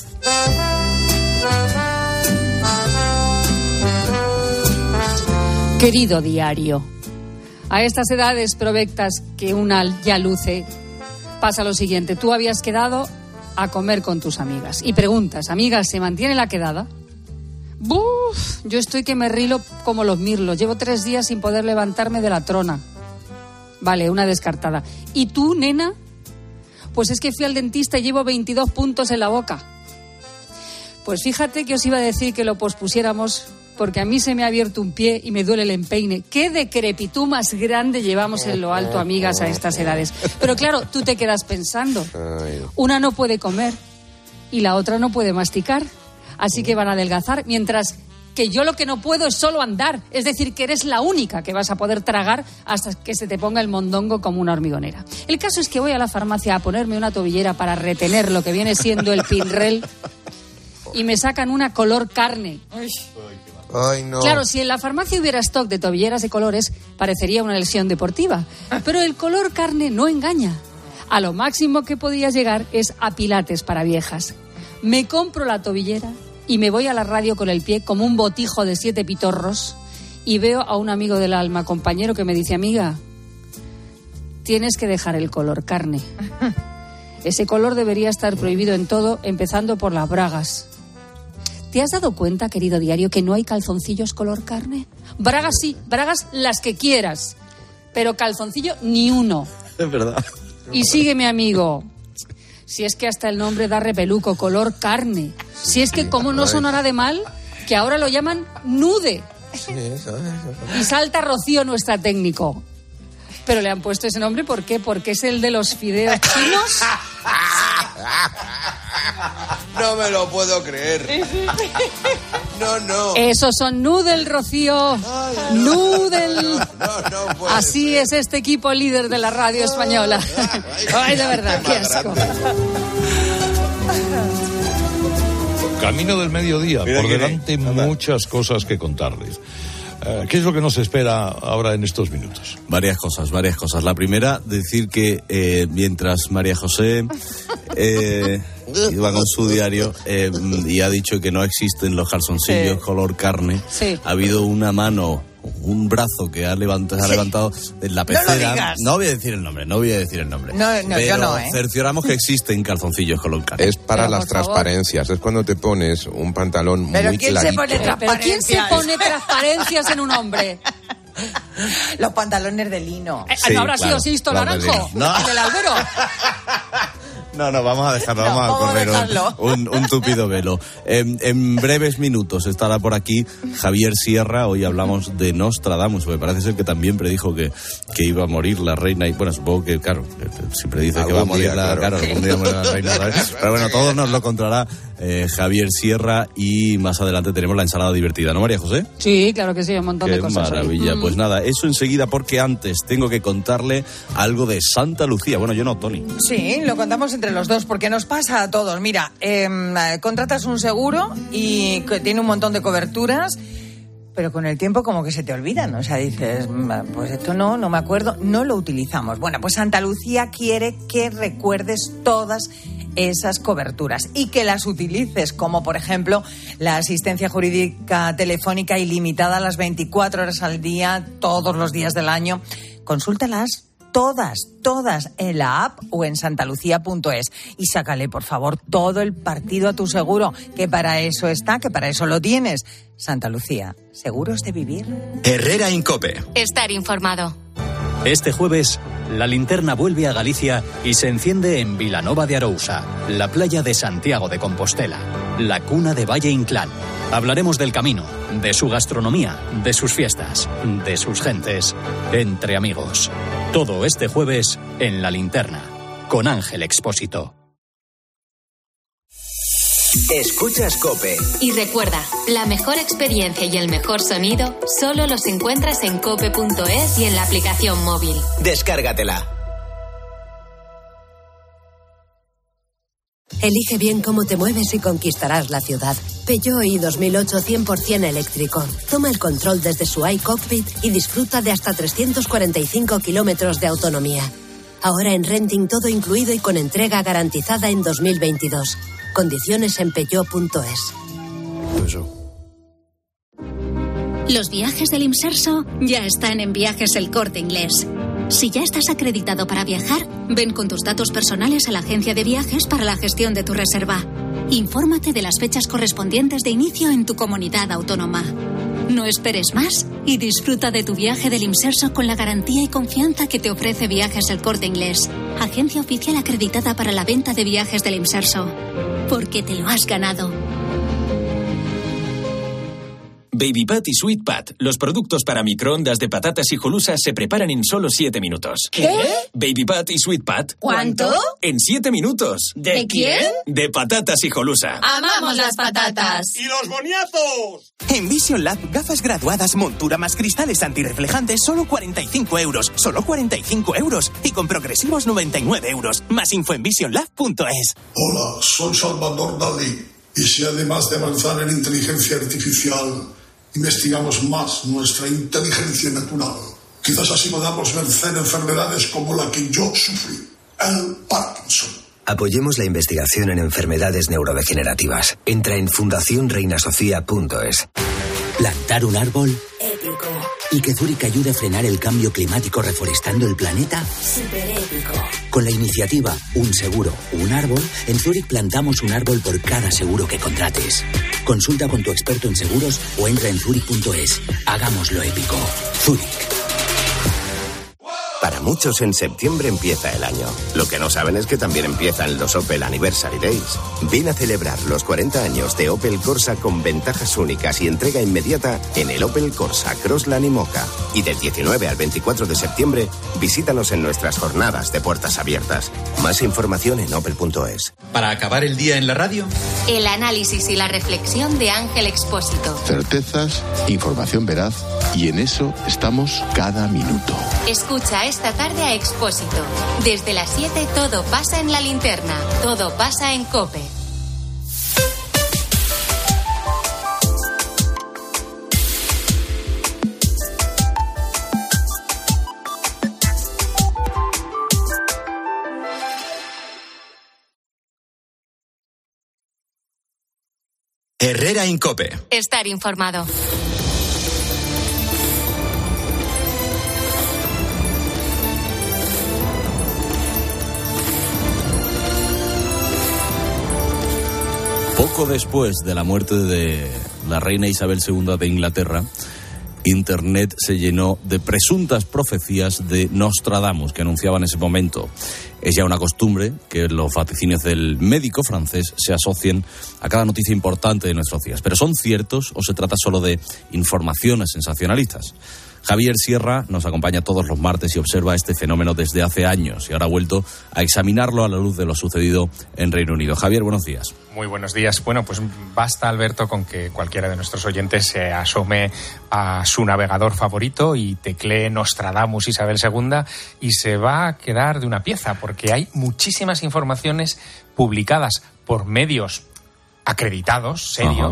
Querido diario, a estas edades provectas que una ya luce, pasa lo siguiente. Tú habías quedado a comer con tus amigas y preguntas, amigas, ¿se mantiene la quedada? ¡Buf! Yo estoy que me rilo como los mirlos. Llevo tres días sin poder levantarme de la trona. Vale, una descartada. ¿Y tú, nena? Pues es que fui al dentista y llevo veintidós puntos en la boca. Pues fíjate que os iba a decir que lo pospusiéramos porque a mí se me ha abierto un pie y me duele el empeine. ¡Qué decrepitud más grande llevamos en lo alto, amigas, a estas edades! Pero claro, tú te quedas pensando. Una no puede comer y la otra no puede masticar. Así que van a adelgazar, mientras que yo lo que no puedo es solo andar. Es decir, que eres la única que vas a poder tragar hasta que se te ponga el mondongo como una hormigonera. El caso es que voy a la farmacia a ponerme una tobillera para retener lo que viene siendo el pinrel y me sacan una color carne. Ay, no. Claro, si en la farmacia hubiera stock de tobilleras de colores, parecería una lesión deportiva. Pero el color carne no engaña. A lo máximo que podías llegar es a pilates para viejas. Me compro la tobillera y me voy a la radio con el pie como un botijo de siete pitorros y veo a un amigo del alma, compañero, que me dice, amiga, tienes que dejar el color carne. Ese color debería estar prohibido en todo, empezando por las bragas. ¿Te has dado cuenta, querido diario, que no hay calzoncillos color carne? Bragas sí, bragas las que quieras, pero calzoncillo ni uno. Es verdad. Y sigue mi amigo. Si es que hasta el nombre da repeluco, color carne. Si es que cómo no sonará de mal que ahora lo llaman nude. Sí, eso, eso. Y salta Rocío, nuestra técnico. Pero le han puesto ese nombre, ¿por qué? Porque es el de los fideos chinos. No me lo puedo creer. No, no. Esos son noodle, Rocío. Ay, no, noodle. No, no, no puede Así ser. es este equipo líder de la radio española. Ay, de verdad, qué asco. Camino del mediodía, Mira por que delante muchas cosas que contarles. Eh, ¿Qué es lo que nos espera ahora en estos minutos? Varias cosas, varias cosas. La primera, decir que eh, mientras María José eh, iba con su diario eh, y ha dicho que no existen los calzoncillos Sí. color carne, Sí. ha habido una mano, un brazo que ha levantado, se ha Sí. levantado en la No lo pecera. digas. No voy a decir el nombre, no voy a decir el nombre. No, no, yo pero no, ¿eh? cercioramos que existen calzoncillos color carne. Es para Pero, las por favor. transparencias. Es cuando te pones un pantalón ¿Pero muy quién se clarito. pone Pero, pero ¿quién se pone transparencias en un hombre? Los pantalones de lino. Eh, Sí, ¿No habrá claro, sido Sisto claro, Naranjo? no. ¿El del albero? No, no, vamos a dejarlo, No, vamos a vamos a correr un- dejarlo. un, un tupido velo. En, en breves minutos estará por aquí Javier Sierra. Hoy hablamos de Nostradamus, porque parece ser que también predijo que, que iba a morir la reina. Y bueno, supongo que, claro, siempre dice que va a Algún morir día, la, claro. claro, algún día morirá la reina. ¿Sabes? Pero bueno, todos nos lo contará eh, Javier Sierra y más adelante tenemos la ensalada divertida, ¿no, María José? Sí, claro que sí, un montón Qué de cosas. hoy. maravilla. Mm. Pues nada, eso enseguida, porque antes tengo que contarle algo de Santa Lucía. Bueno, yo no, Tony. Sí, lo contamos entre los dos, porque nos pasa a todos. Mira, eh, contratas un seguro y que tiene un montón de coberturas, pero con el tiempo como que se te olvidan, o sea, dices, pues esto no, no me acuerdo, no lo utilizamos. Bueno, pues Santa Lucía quiere que recuerdes todas esas coberturas y que las utilices, como por ejemplo la asistencia jurídica telefónica ilimitada a las veinticuatro horas al día, todos los días del año. Consúltalas todas, todas en la app o en santalucía punto es y sácale, por favor, todo el partido a tu seguro, que para eso está, que para eso lo tienes. Santa Lucía, ¿seguros de vivir? Herrera Incope. Estar informado. Este jueves, la linterna vuelve a Galicia y se enciende en Vilanova de Arousa, la playa de Santiago de Compostela, la cuna de Valle Inclán. Hablaremos del camino, de su gastronomía, de sus fiestas, de sus gentes, entre amigos. Todo este jueves en La Linterna, con Ángel Expósito. Escuchas COPE. Y recuerda, la mejor experiencia y el mejor sonido solo los encuentras en cope punto es y en la aplicación móvil. Descárgatela. Elige bien cómo te mueves y conquistarás la ciudad. Peugeot i dos mil ocho cien por ciento eléctrico. Toma el control desde su iCockpit y disfruta de hasta trescientos cuarenta y cinco kilómetros de autonomía. Ahora en renting todo incluido y con entrega garantizada en dos mil veintidós. Condiciones en peugeot punto es. Los viajes del Imserso ya están en Viajes El Corte Inglés. Si ya estás acreditado para viajar, ven con tus datos personales a la agencia de viajes para la gestión de tu reserva. Infórmate de las fechas correspondientes de inicio en tu comunidad autónoma. No esperes más y disfruta de tu viaje del Imserso con la garantía y confianza que te ofrece Viajes El Corte Inglés, agencia oficial acreditada para la venta de viajes del Imserso. Porque te lo has ganado. Baby Pat y Sweet Pat, los productos para microondas de patatas hijolusa se preparan en solo siete minutos. ¿Qué? Baby Pat y Sweet Pat. ¿Cuánto? En siete minutos. ¿De, ¿De quién? De patatas hijolusa. ¡Amamos las patatas! ¡Y los boniatos! En Vision Lab, gafas graduadas, montura más cristales antirreflejantes, solo cuarenta y cinco euros. Solo cuarenta y cinco euros. Y con progresivos noventa y nueve euros. Más info en vision lab punto es. Hola, soy Salvador Dalí. Y si además de avanzar en inteligencia artificial, investigamos más nuestra inteligencia natural, quizás así podamos vencer enfermedades como la que yo sufrí, el Parkinson. Apoyemos la investigación en enfermedades neurodegenerativas. Entra en fundación reina sofía punto es. ¿Plantar un árbol? Épico. ¿Y que Zurich ayude a frenar el cambio climático reforestando el planeta? Súper épico. Con la iniciativa Un Seguro, Un Árbol, en Zurich plantamos un árbol por cada seguro que contrates. Consulta con tu experto en seguros o entra en zurich punto es. Hagámoslo épico. Zurich. Para muchos en septiembre empieza el año. Lo que no saben es que también empiezan los Opel Anniversary Days. Ven a celebrar los cuarenta años de Opel Corsa con ventajas únicas y entrega inmediata en el Opel Corsa, Crossland y Mocha. Y del diecinueve al veinticuatro de septiembre, visítanos en nuestras jornadas de puertas abiertas. Más información en opel punto es. Para acabar el día en la radio, el análisis y la reflexión de Ángel Expósito. Certezas, información veraz, y en eso estamos cada minuto. Escucha esta tarde a Expósito. Desde las siete todo pasa en La Linterna. Todo pasa en COPE. Herrera Incope. Estar informado. Poco después de la muerte de la reina Isabel segunda de Inglaterra, Internet se llenó de presuntas profecías de Nostradamus que anunciaba en ese momento. Es ya una costumbre que los vaticinios del médico francés se asocien a cada noticia importante de nuestros días. ¿Pero son ciertos o se trata solo de informaciones sensacionalistas? Javier Sierra nos acompaña todos los martes y observa este fenómeno desde hace años y ahora ha vuelto a examinarlo a la luz de lo sucedido en Reino Unido. Javier, buenos días. Muy buenos días. Bueno, pues basta, Alberto, con que cualquiera de nuestros oyentes se asome a su navegador favorito y teclee Nostradamus Isabel segunda y se va a quedar de una pieza, porque hay muchísimas informaciones publicadas por medios acreditados, serios, Ajá.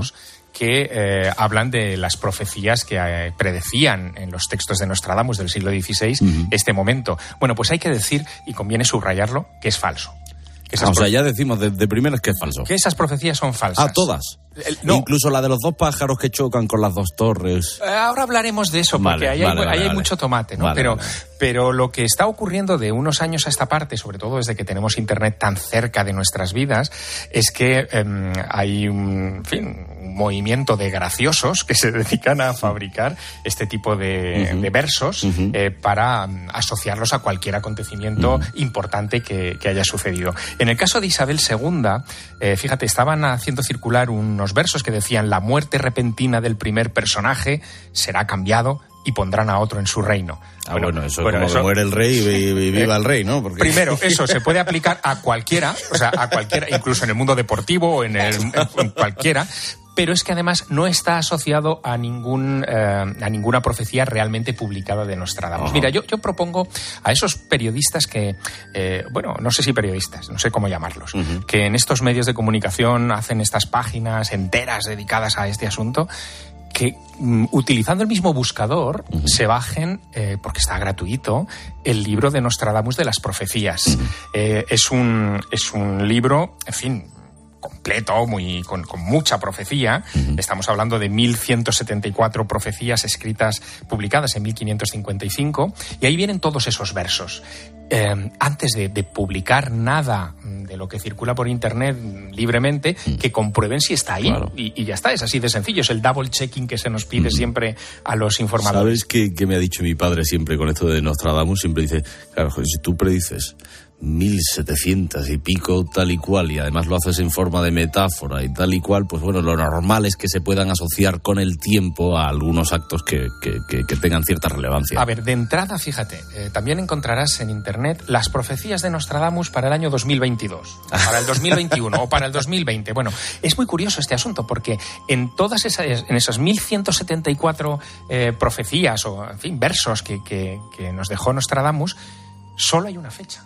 que eh, hablan de las profecías que eh, predecían en los textos de Nostradamus del siglo dieciséis uh-huh. este momento. Bueno, pues hay que decir, y conviene subrayarlo, que es falso. Ah, o sea, ya decimos de, de primeras que es falso. Que esas profecías son falsas. Ah, todas. El, no. Incluso la de los dos pájaros que chocan con las dos torres. Eh, ahora hablaremos de eso, porque vale, ahí, vale, hay, vale, ahí vale. hay mucho tomate, ¿no? Vale, pero, vale. pero lo que está ocurriendo de unos años a esta parte, sobre todo desde que tenemos Internet tan cerca de nuestras vidas, es que eh, hay un, en fin, un movimiento de graciosos que se dedican a fabricar este tipo de, uh-huh. de versos uh-huh. eh, para um, asociarlos a cualquier acontecimiento uh-huh. importante que, que haya sucedido. En el caso de Isabel segunda, eh, fíjate, estaban haciendo circular unos versos que decían: la muerte repentina del primer personaje será cambiado y pondrán a otro en su reino. Ah, bueno, bueno eso bueno, es como eso, muere el rey y, y viva el rey, ¿no? Porque... Primero, eso se puede aplicar a cualquiera, o sea, a cualquiera, incluso en el mundo deportivo o en, el, en cualquiera, pero es que además no está asociado a ningún eh, a ninguna profecía realmente publicada de Nostradamus. Mira, yo, yo propongo a esos periodistas que, eh, bueno, no sé si periodistas, no sé cómo llamarlos, uh-huh. que en estos medios de comunicación hacen estas páginas enteras dedicadas a este asunto, que um, utilizando el mismo buscador uh-huh. se bajen, eh, porque está gratuito, el libro de Nostradamus de las profecías. Uh-huh. Eh, es un es un libro, en fin, completo, muy con, con mucha profecía. Uh-huh. Estamos hablando de mil ciento setenta y cuatro profecías escritas, publicadas en mil quinientos cincuenta y cinco, y ahí vienen todos esos versos. Eh, antes de, de publicar nada de lo que circula por Internet libremente, mm. que comprueben si está ahí. Claro. Y, y ya está, es así de sencillo. Es el double checking que se nos pide mm. siempre a los informadores. ¿Sabes qué, qué me ha dicho mi padre siempre con esto de Nostradamus? Siempre dice, claro, si tú predices mil setecientos y pico tal y cual, y además lo haces en forma de metáfora y tal y cual, pues bueno, lo normal es que se puedan asociar con el tiempo a algunos actos que, que, que, que tengan cierta relevancia. A ver, de entrada, fíjate, eh, también encontrarás en Internet las profecías de Nostradamus para el año dos mil veintidós, para el dos mil veintiuno o para el dos mil veinte. Bueno, es muy curioso este asunto, porque en todas esas, en esas mil ciento setenta y cuatro eh, profecías o, en fin, versos que, que, que nos dejó Nostradamus, solo hay una fecha.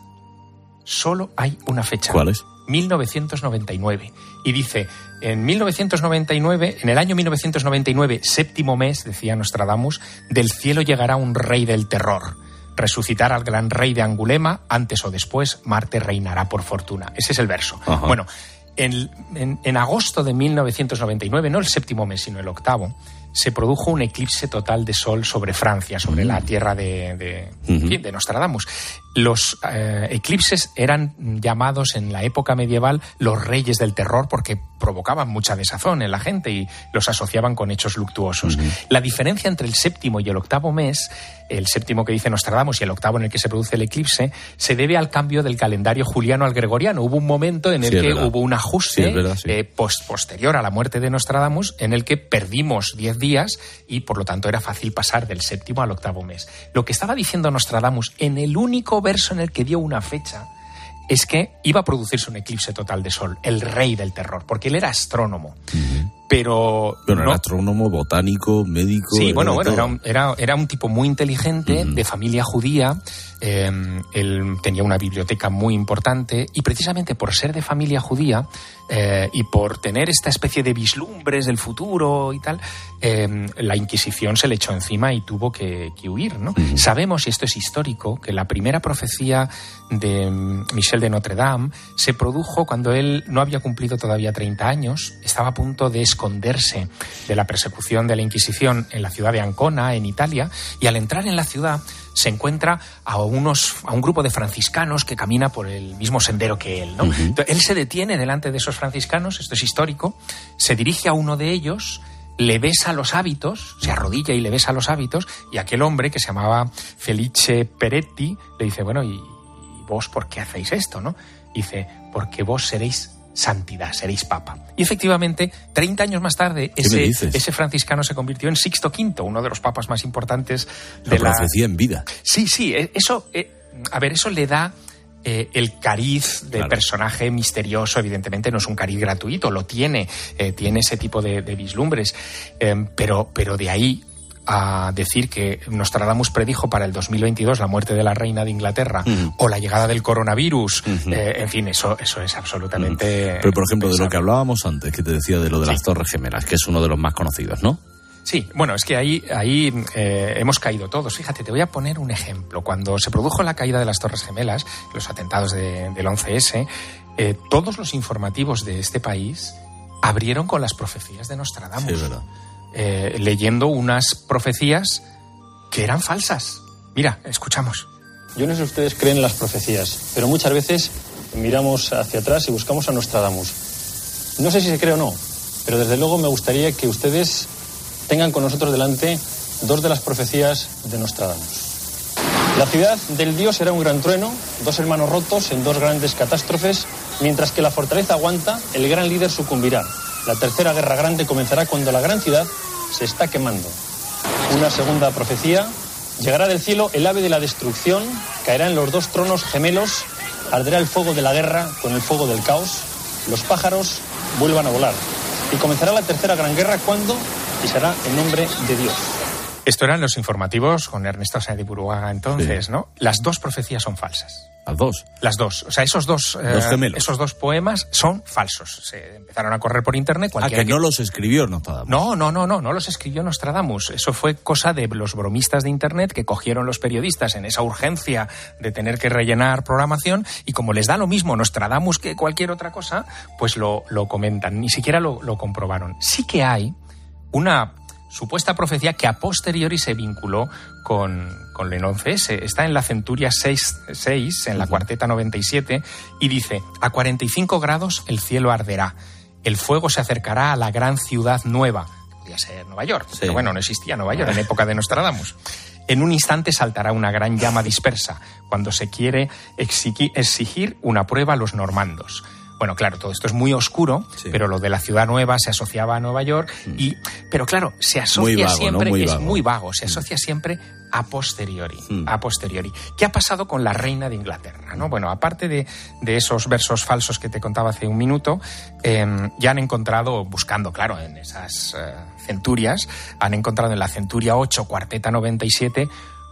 Solo hay una fecha. ¿Cuál es? mil novecientos noventa y nueve. Y dice, en mil novecientos noventa y nueve, en el año mil novecientos noventa y nueve, séptimo mes, decía Nostradamus, del cielo llegará un rey del terror. Resucitará al gran rey de Angulema, antes o después, Marte reinará por fortuna. Ese es el verso. Ajá. Bueno, en, en, en agosto de mil novecientos noventa y nueve, no el séptimo mes, sino el octavo, se produjo un eclipse total de sol sobre Francia, sobre uh-huh. la tierra de, de, uh-huh. de Nostradamus. Los eh, eclipses eran llamados en la época medieval los reyes del terror, porque provocaban mucha desazón en la gente y los asociaban con hechos luctuosos. Uh-huh. La diferencia entre el séptimo y el octavo mes, el séptimo que dice Nostradamus y el octavo en el que se produce el eclipse, se debe al cambio del calendario juliano al gregoriano. Hubo un momento en el sí, que hubo un ajuste sí, verdad, sí. eh, post, posterior a la muerte de Nostradamus, en el que perdimos diez días y por lo tanto era fácil pasar del séptimo al octavo mes. Lo que estaba diciendo Nostradamus en el único verso en el que dio una fecha es que iba a producirse un eclipse total de sol, el rey del terror, porque él era astrónomo. Uh-huh. Pero bueno, no... era astrónomo, botánico, médico. Sí, era bueno, bueno, era un, era, era un tipo muy inteligente, uh-huh. de familia judía. Eh, él tenía una biblioteca muy importante y precisamente por ser de familia judía eh, y por tener esta especie de vislumbres del futuro y tal, eh, la Inquisición se le echó encima y tuvo que, que huir, ¿no? Uh-huh. Sabemos, y esto es histórico, que la primera profecía de Michel de Notre Dame se produjo cuando él no había cumplido todavía treinta años, estaba a punto de esconderse de la persecución de la Inquisición en la ciudad de Ancona, en Italia, y al entrar en la ciudad se encuentra a unos a un grupo de franciscanos que camina por el mismo sendero que él, ¿no? Uh-huh. Entonces, él se detiene delante de esos franciscanos, esto es histórico, se dirige a uno de ellos, le besa los hábitos, se arrodilla y le besa los hábitos, y aquel hombre que se llamaba Felice Peretti le dice, bueno, ¿y vos por qué hacéis esto, no? Dice, porque vos seréis santidad, seréis papa. Y efectivamente, treinta años más tarde, ese, ese franciscano se convirtió en Sixto quinto, uno de los papas más importantes de la... La profecía en vida. Sí, sí, eso, eh, a ver, eso le da eh, el cariz de claro. personaje misterioso. Evidentemente no es un cariz gratuito, lo tiene, eh, tiene ese tipo de, de vislumbres, eh, pero, pero de ahí a decir que Nostradamus predijo para el dos mil veintidós la muerte de la reina de Inglaterra uh-huh. o la llegada del coronavirus, uh-huh. eh, en fin, eso, eso es absolutamente... Uh-huh. Pero, por ejemplo, pensable. De lo que hablábamos antes, que te decía de lo de las sí. Torres Gemelas, que es uno de los más conocidos, ¿no? Sí, bueno, es que ahí, ahí eh, hemos caído todos. Fíjate, te voy a poner un ejemplo. Cuando se produjo la caída de las Torres Gemelas, los atentados de, del once ese, eh, todos los informativos de este país abrieron con las profecías de Nostradamus. Sí, es verdad. Eh, leyendo unas profecías que eran falsas. Mira, escuchamos. Yo no sé si ustedes creen en las profecías, pero muchas veces miramos hacia atrás y buscamos a Nostradamus. No sé si se cree o no, pero desde luego me gustaría que ustedes tengan con nosotros delante dos de las profecías de Nostradamus. La ciudad del dios será un gran trueno, dos hermanos rotos en dos grandes catástrofes, mientras que la fortaleza aguanta, el gran líder sucumbirá. La tercera guerra grande comenzará cuando la gran ciudad se está quemando. Una segunda profecía, llegará del cielo el ave de la destrucción, caerá en los dos tronos gemelos, arderá el fuego de la guerra con el fuego del caos, los pájaros vuelvan a volar. Y comenzará la tercera gran guerra cuando pisará el nombre de Dios. Esto eran los informativos con Ernesto Sáenz de Buruaga entonces, sí. ¿no? Las dos profecías son falsas. ¿Las dos? Las dos. O sea, esos dos, dos eh, esos dos poemas son falsos. Se empezaron a correr por internet. Ah, que, que no los escribió Nostradamus. No, no, no, no, no los escribió Nostradamus. Eso fue cosa de los bromistas de internet que cogieron los periodistas en esa urgencia de tener que rellenar programación y como les da lo mismo Nostradamus que cualquier otra cosa, pues lo, lo comentan. Ni siquiera lo, lo comprobaron. Sí que hay una supuesta profecía que a posteriori se vinculó con, con el once ese. Está en la centuria seis, seis en la cuarteta noventa y siete, y dice: a cuarenta y cinco grados el cielo arderá, el fuego se acercará a la gran ciudad nueva. Podría ser Nueva York, sí. Pero bueno, no existía Nueva York en época de Nostradamus. En un instante saltará una gran llama dispersa, cuando se quiere exigir, exigir una prueba a los normandos. Bueno, claro, todo esto es muy oscuro, sí. Pero lo de la ciudad nueva se asociaba a Nueva York, y, pero claro, se asocia muy vago, siempre, ¿no? Muy es vago. muy vago, se asocia siempre a posteriori, mm. a posteriori. ¿Qué ha pasado con la reina de Inglaterra? ¿No? Bueno, aparte de, de esos versos falsos que te contaba hace un minuto, eh, ya han encontrado, buscando, claro, en esas eh, centurias, han encontrado en la centuria ocho, cuarteta noventa y siete,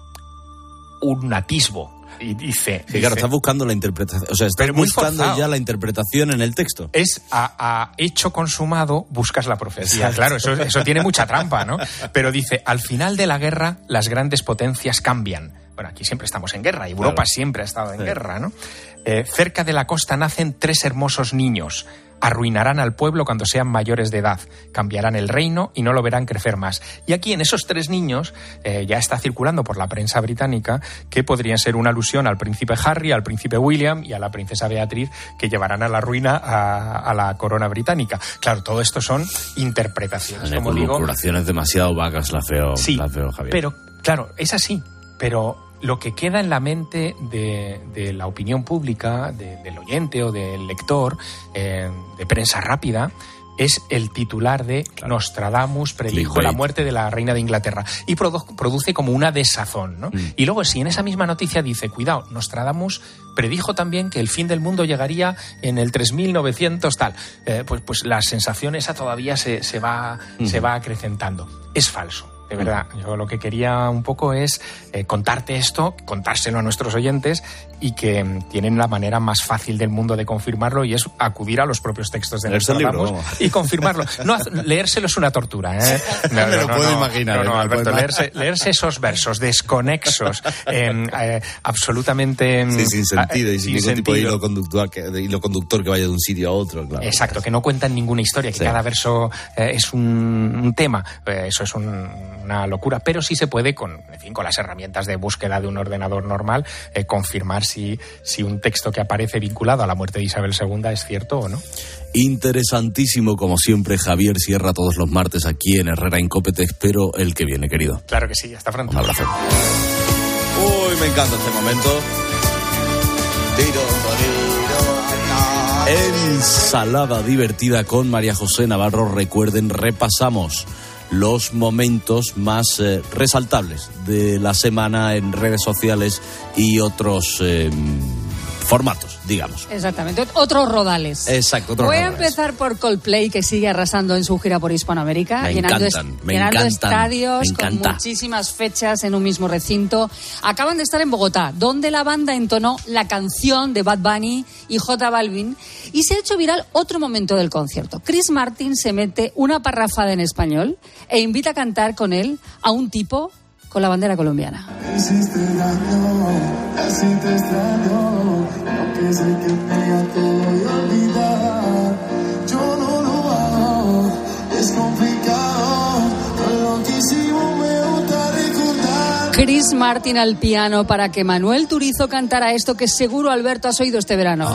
un atisbo. Y dice, sí, claro, dice, estás buscando la interpretación, o sea, estás buscando forzado. Ya la interpretación en el texto. Es a, a hecho consumado, buscas la profecía. Exacto. Claro, eso, eso tiene mucha trampa, ¿no? Pero dice, al final de la guerra, las grandes potencias cambian. Bueno, aquí siempre estamos en guerra, y Europa claro. siempre ha estado en sí. guerra, ¿no? Eh, cerca de la costa nacen tres hermosos niños. Arruinarán al pueblo cuando sean mayores de edad, cambiarán el reino y no lo verán crecer más. Y aquí en esos tres niños eh, ya está circulando por la prensa británica que podrían ser una alusión al príncipe Harry, al príncipe William y a la princesa Beatriz, que llevarán a la ruina a, a la corona británica. Claro, todo esto son interpretaciones, Vale, como digo. Conjuraciones demasiado vagas las veo, sí, las veo, Javier. Pero, claro, es así, pero lo que queda en la mente de, de la opinión pública, de, del oyente o del lector, eh, de prensa rápida, es el titular de claro. Nostradamus predijo la muerte de la reina de Inglaterra, y produ- produce como una desazón, ¿no? Mm. Y luego, si en esa misma noticia dice, cuidado, Nostradamus predijo también que el fin del mundo llegaría en el tres mil novecientos tal, eh, pues, pues la sensación esa todavía se, se, va, mm. se va acrecentando. Es falso. De verdad, yo lo que quería un poco es eh, contarte esto, contárselo a nuestros oyentes, y que mm, tienen la manera más fácil del mundo de confirmarlo, y es acudir a los propios textos de Nostradamus y confirmarlo. No, leérselo es una tortura, ¿eh? No, me lo no, puedo no, imaginar. No, no, no, Alberto, no, leerse, leerse esos versos desconexos, eh, eh, absolutamente... Sí, sin sentido, eh, y sin, sin ningún sentido. tipo de hilo conductor, que, de hilo conductor que vaya de un sitio a otro, claro. Exacto, que no cuentan ninguna historia, que sí. cada verso eh, es un, un tema. Eh, eso es un, una locura, pero sí se puede, con, en fin, con las herramientas de búsqueda de un ordenador normal, eh, confirmar si, si un texto que aparece vinculado a la muerte de Isabel segunda es cierto o no. Interesantísimo, como siempre, Javier Sierra, todos los martes aquí en Herrera en COPE. Te espero el que viene, querido. Claro que sí, hasta pronto. Un abrazo. Uy, me encanta este momento. Ensalada divertida con María José Navarro. Recuerden, repasamos los momentos más eh, resaltables de la semana en redes sociales y otros eh, formatos, digamos. Exactamente, otros rodales. Exacto, otros Voy rodales. a empezar por Coldplay, que sigue arrasando en su gira por Hispanoamérica, Me llenando, encantan, es- me llenando encantan, estadios me con encanta. muchísimas fechas en un mismo recinto. Acaban de estar en Bogotá, donde la banda entonó la canción de Bad Bunny y J Balvin, y se ha hecho viral otro momento del concierto. Chris Martin se mete una parrafada en español e invita a cantar con él a un tipo con la bandera colombiana. Hiciste daño, así te extraño, aunque sé que me te voy a olvidar. Yo no lo hago, es complicado, pero loquísimo me gusta recordar. Chris Martin al piano para que Manuel Turizo cantara esto que seguro, Alberto, has oído este verano.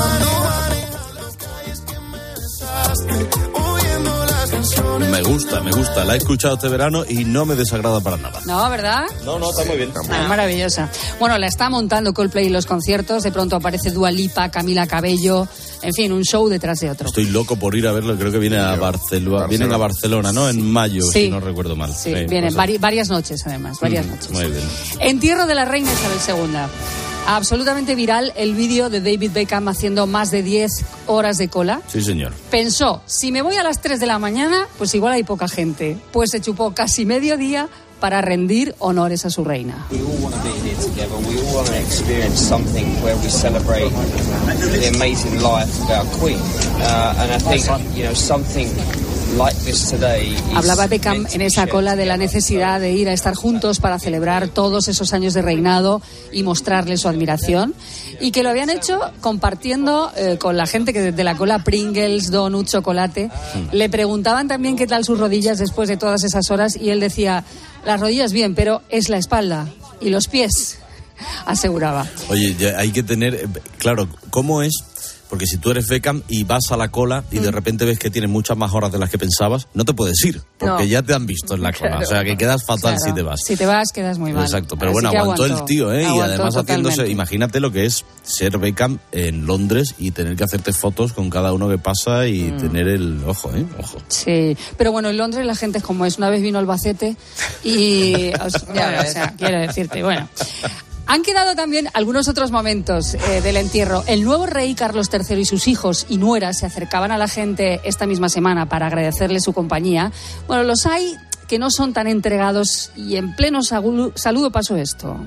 Me gusta, me gusta. La he escuchado este verano y no me desagrada para nada. No, ¿verdad? No, no, está muy bien. Ah, maravillosa. Bueno, la está montando Coldplay en los conciertos. De pronto aparece Dua Lipa, Camila Cabello. En fin, un show detrás de otro. Estoy loco por ir a verlo. Creo que viene a Barcelona. Vienen a Barcelona, ¿no? En mayo, Sí. si no recuerdo mal. Sí, vienen vari- varias noches, además. Varias Mm, noches. Muy bien. Entierro de la reina Isabel segunda. Absolutamente viral el vídeo de David Beckham haciendo más de diez horas de cola. Sí, señor. Pensó, si me voy a las tres de la mañana, pues igual hay poca gente. Pues se chupó casi medio día para rendir honores a su reina. We all want to be here together. We all want to experience something where we celebrate the amazing life of our Queen. Uh, and I think, you know, something like this today is Hablaba Beckham meant to en be esa shared cola de la together. necesidad de ir a estar juntos para celebrar todos esos años de reinado y mostrarle su admiración, y que lo habían hecho compartiendo eh, con la gente que desde la cola Pringles, donut, chocolate. Le preguntaban también qué tal sus rodillas después de todas esas horas y él decía, las rodillas bien, pero es la espalda y los pies, aseguraba. Oye, ya hay que tener... eh, Claro, ¿cómo es? Porque si tú eres Beckham y vas a la cola y de repente ves que tienes muchas más horas de las que pensabas, no te puedes ir, porque No. ya te han visto en la cola. Claro. O sea, que quedas fatal Claro. si te vas. Si te vas, quedas muy mal. Exacto, pero Así bueno, que aguantó, aguantó, el tío, ¿eh? Y aguantó además haciéndose, totalmente. imagínate lo que es ser Beckham en Londres y tener que hacerte fotos con cada uno que pasa y Mm. tener el... Ojo, ¿eh? Ojo. Sí, pero bueno, en Londres la gente es como es. Una vez vino Albacete y... o sea, ya, o sea, quiero decirte, bueno... Han quedado también algunos otros momentos eh, del entierro. El nuevo rey Carlos tercero y sus hijos y nueras se acercaban a la gente esta misma semana para agradecerle su compañía. Bueno, los hay que no son tan entregados y en pleno salu- saludo pasó esto.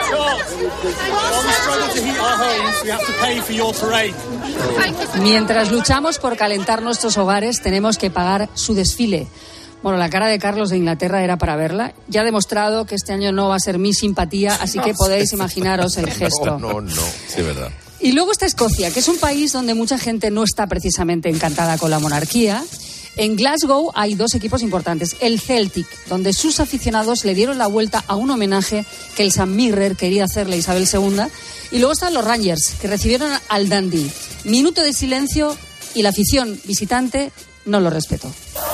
Mientras luchamos por calentar nuestros hogares, tenemos que pagar su desfile. Bueno, la cara de Carlos de Inglaterra era para verla. Ya ha demostrado que este año no va a ser mi simpatía, así que podéis imaginaros el gesto. No, no, no. Sí, verdad. Y luego está Escocia, que es un país donde mucha gente no está precisamente encantada con la monarquía. En Glasgow hay dos equipos importantes. El Celtic, donde sus aficionados le dieron la vuelta a un homenaje que el Sam Mirrer quería hacerle a Isabel segunda. Y luego están los Rangers, que recibieron al Dundee. Minuto de silencio y la afición visitante no lo respetó.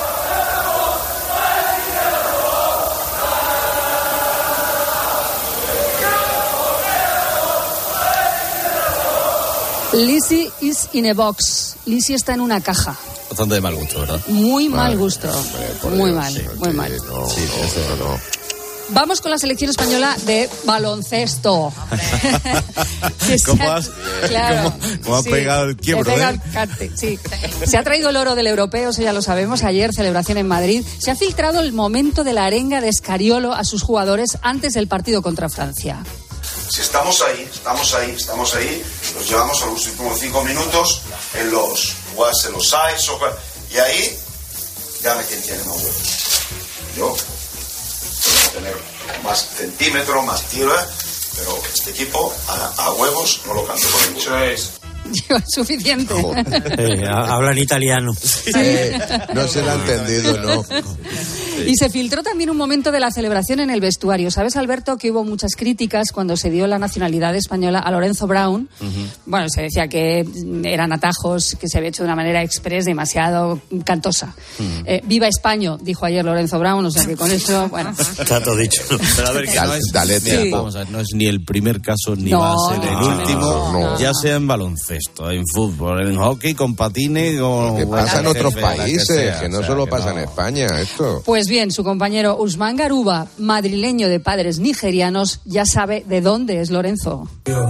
Lizzie is in a box. Lizzie está en una caja. Bastante de mal gusto, ¿verdad? Muy mal gusto. por Muy Dios, mal, sí, muy sí, mal. no, Sí, eso no. Vamos con la selección española de baloncesto. Que se ¿Cómo ha- has, claro, cómo, cómo has sí, pegado el quiebro, he pegado eh? el cante, sí. Se ha traído el oro del europeo, eso ya lo sabemos. Ayer, celebración en Madrid. Se ha filtrado el momento de la arenga de Scariolo a sus jugadores antes del partido contra Francia. Si estamos ahí, estamos ahí, estamos ahí, nos llevamos a los últimos cinco minutos en los igual se los sides y ahí gana quien tiene más huevos. Yo tengo que tener más centímetros, más tiro, ¿eh? Pero este equipo a, a huevos no lo canto con mucho. es. Suficiente. Eh, habla en italiano. No se lo ha entendido, ¿no? Y se filtró también un momento de la celebración en el vestuario. ¿Sabes, Alberto, que hubo muchas críticas cuando se dio la nacionalidad española a Lorenzo Brown? Bueno, se decía que eran atajos, que se había hecho de una manera express demasiado cantosa. Eh, Viva España, dijo ayer Lorenzo Brown, o sea que con eso, bueno. Está todo dicho. Pero a ver, que no es, Dale mira, tiempo. vamos a ver, no es ni el primer caso ni No, va a ser el no, último, no, no. ya sea en baloncesto, esto en fútbol, en hockey, con patines, con... Que pasa en otros jefe, la países, que sea, que no o sea, solo que pasa no. en España, esto. Pues bien, su compañero Usman Garuba, madrileño de padres nigerianos, ya sabe de dónde es Lorenzo.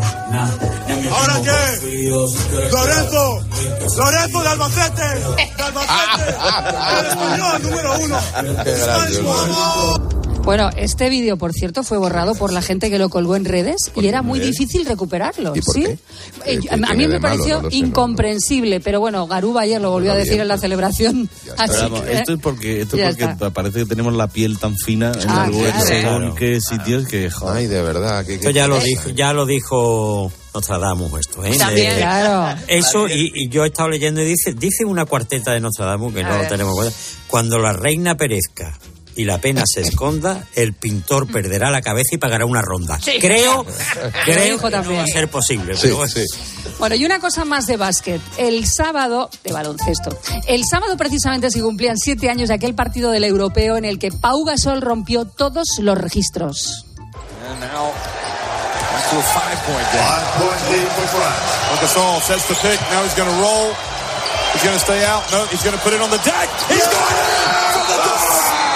¿Ahora qué? Lorenzo, Lorenzo de Albacete, de Albacete, el español número uno. Qué gracioso. Bueno, este vídeo, por cierto, fue borrado por la gente que lo colgó en redes y era muy difícil recuperarlo. ¿Y por ¿sí? qué? Eh, ¿Qué- qué a mí tiene me de malo? pareció No lo sé, incomprensible, pero bueno, Garuba ayer lo volvió a decir en la celebración. Así Pero vamos, que- esto es porque, esto ya es porque está. parece que tenemos la piel tan fina en Ah, algunos claro. según qué sitios que... joder. Ay, de verdad. Que, Esto ya lo dijo, ya lo dijo Nostradamus, esto, ¿eh? También, De- claro. Eso, y, y yo he estado leyendo y dice, dice una cuarteta de Nostradamus, que A no lo ver. tenemos en cuenta. Cuando la reina perezca y la pena se esconda, el pintor perderá la cabeza y pagará una ronda. Sí. Creo, Lo creo dijo que no también. va a ser posible. Sí, pero sí. Bueno, y una cosa más de básquet. El sábado, de baloncesto, el sábado precisamente se cumplían siete años de aquel partido del europeo en el que Pau Gasol rompió todos los registros. And now, back to a five-point game. Gasol sets the pick. Now he's going to roll. He's going to stay out. No, he's going to put it on the deck. He's going in from the top.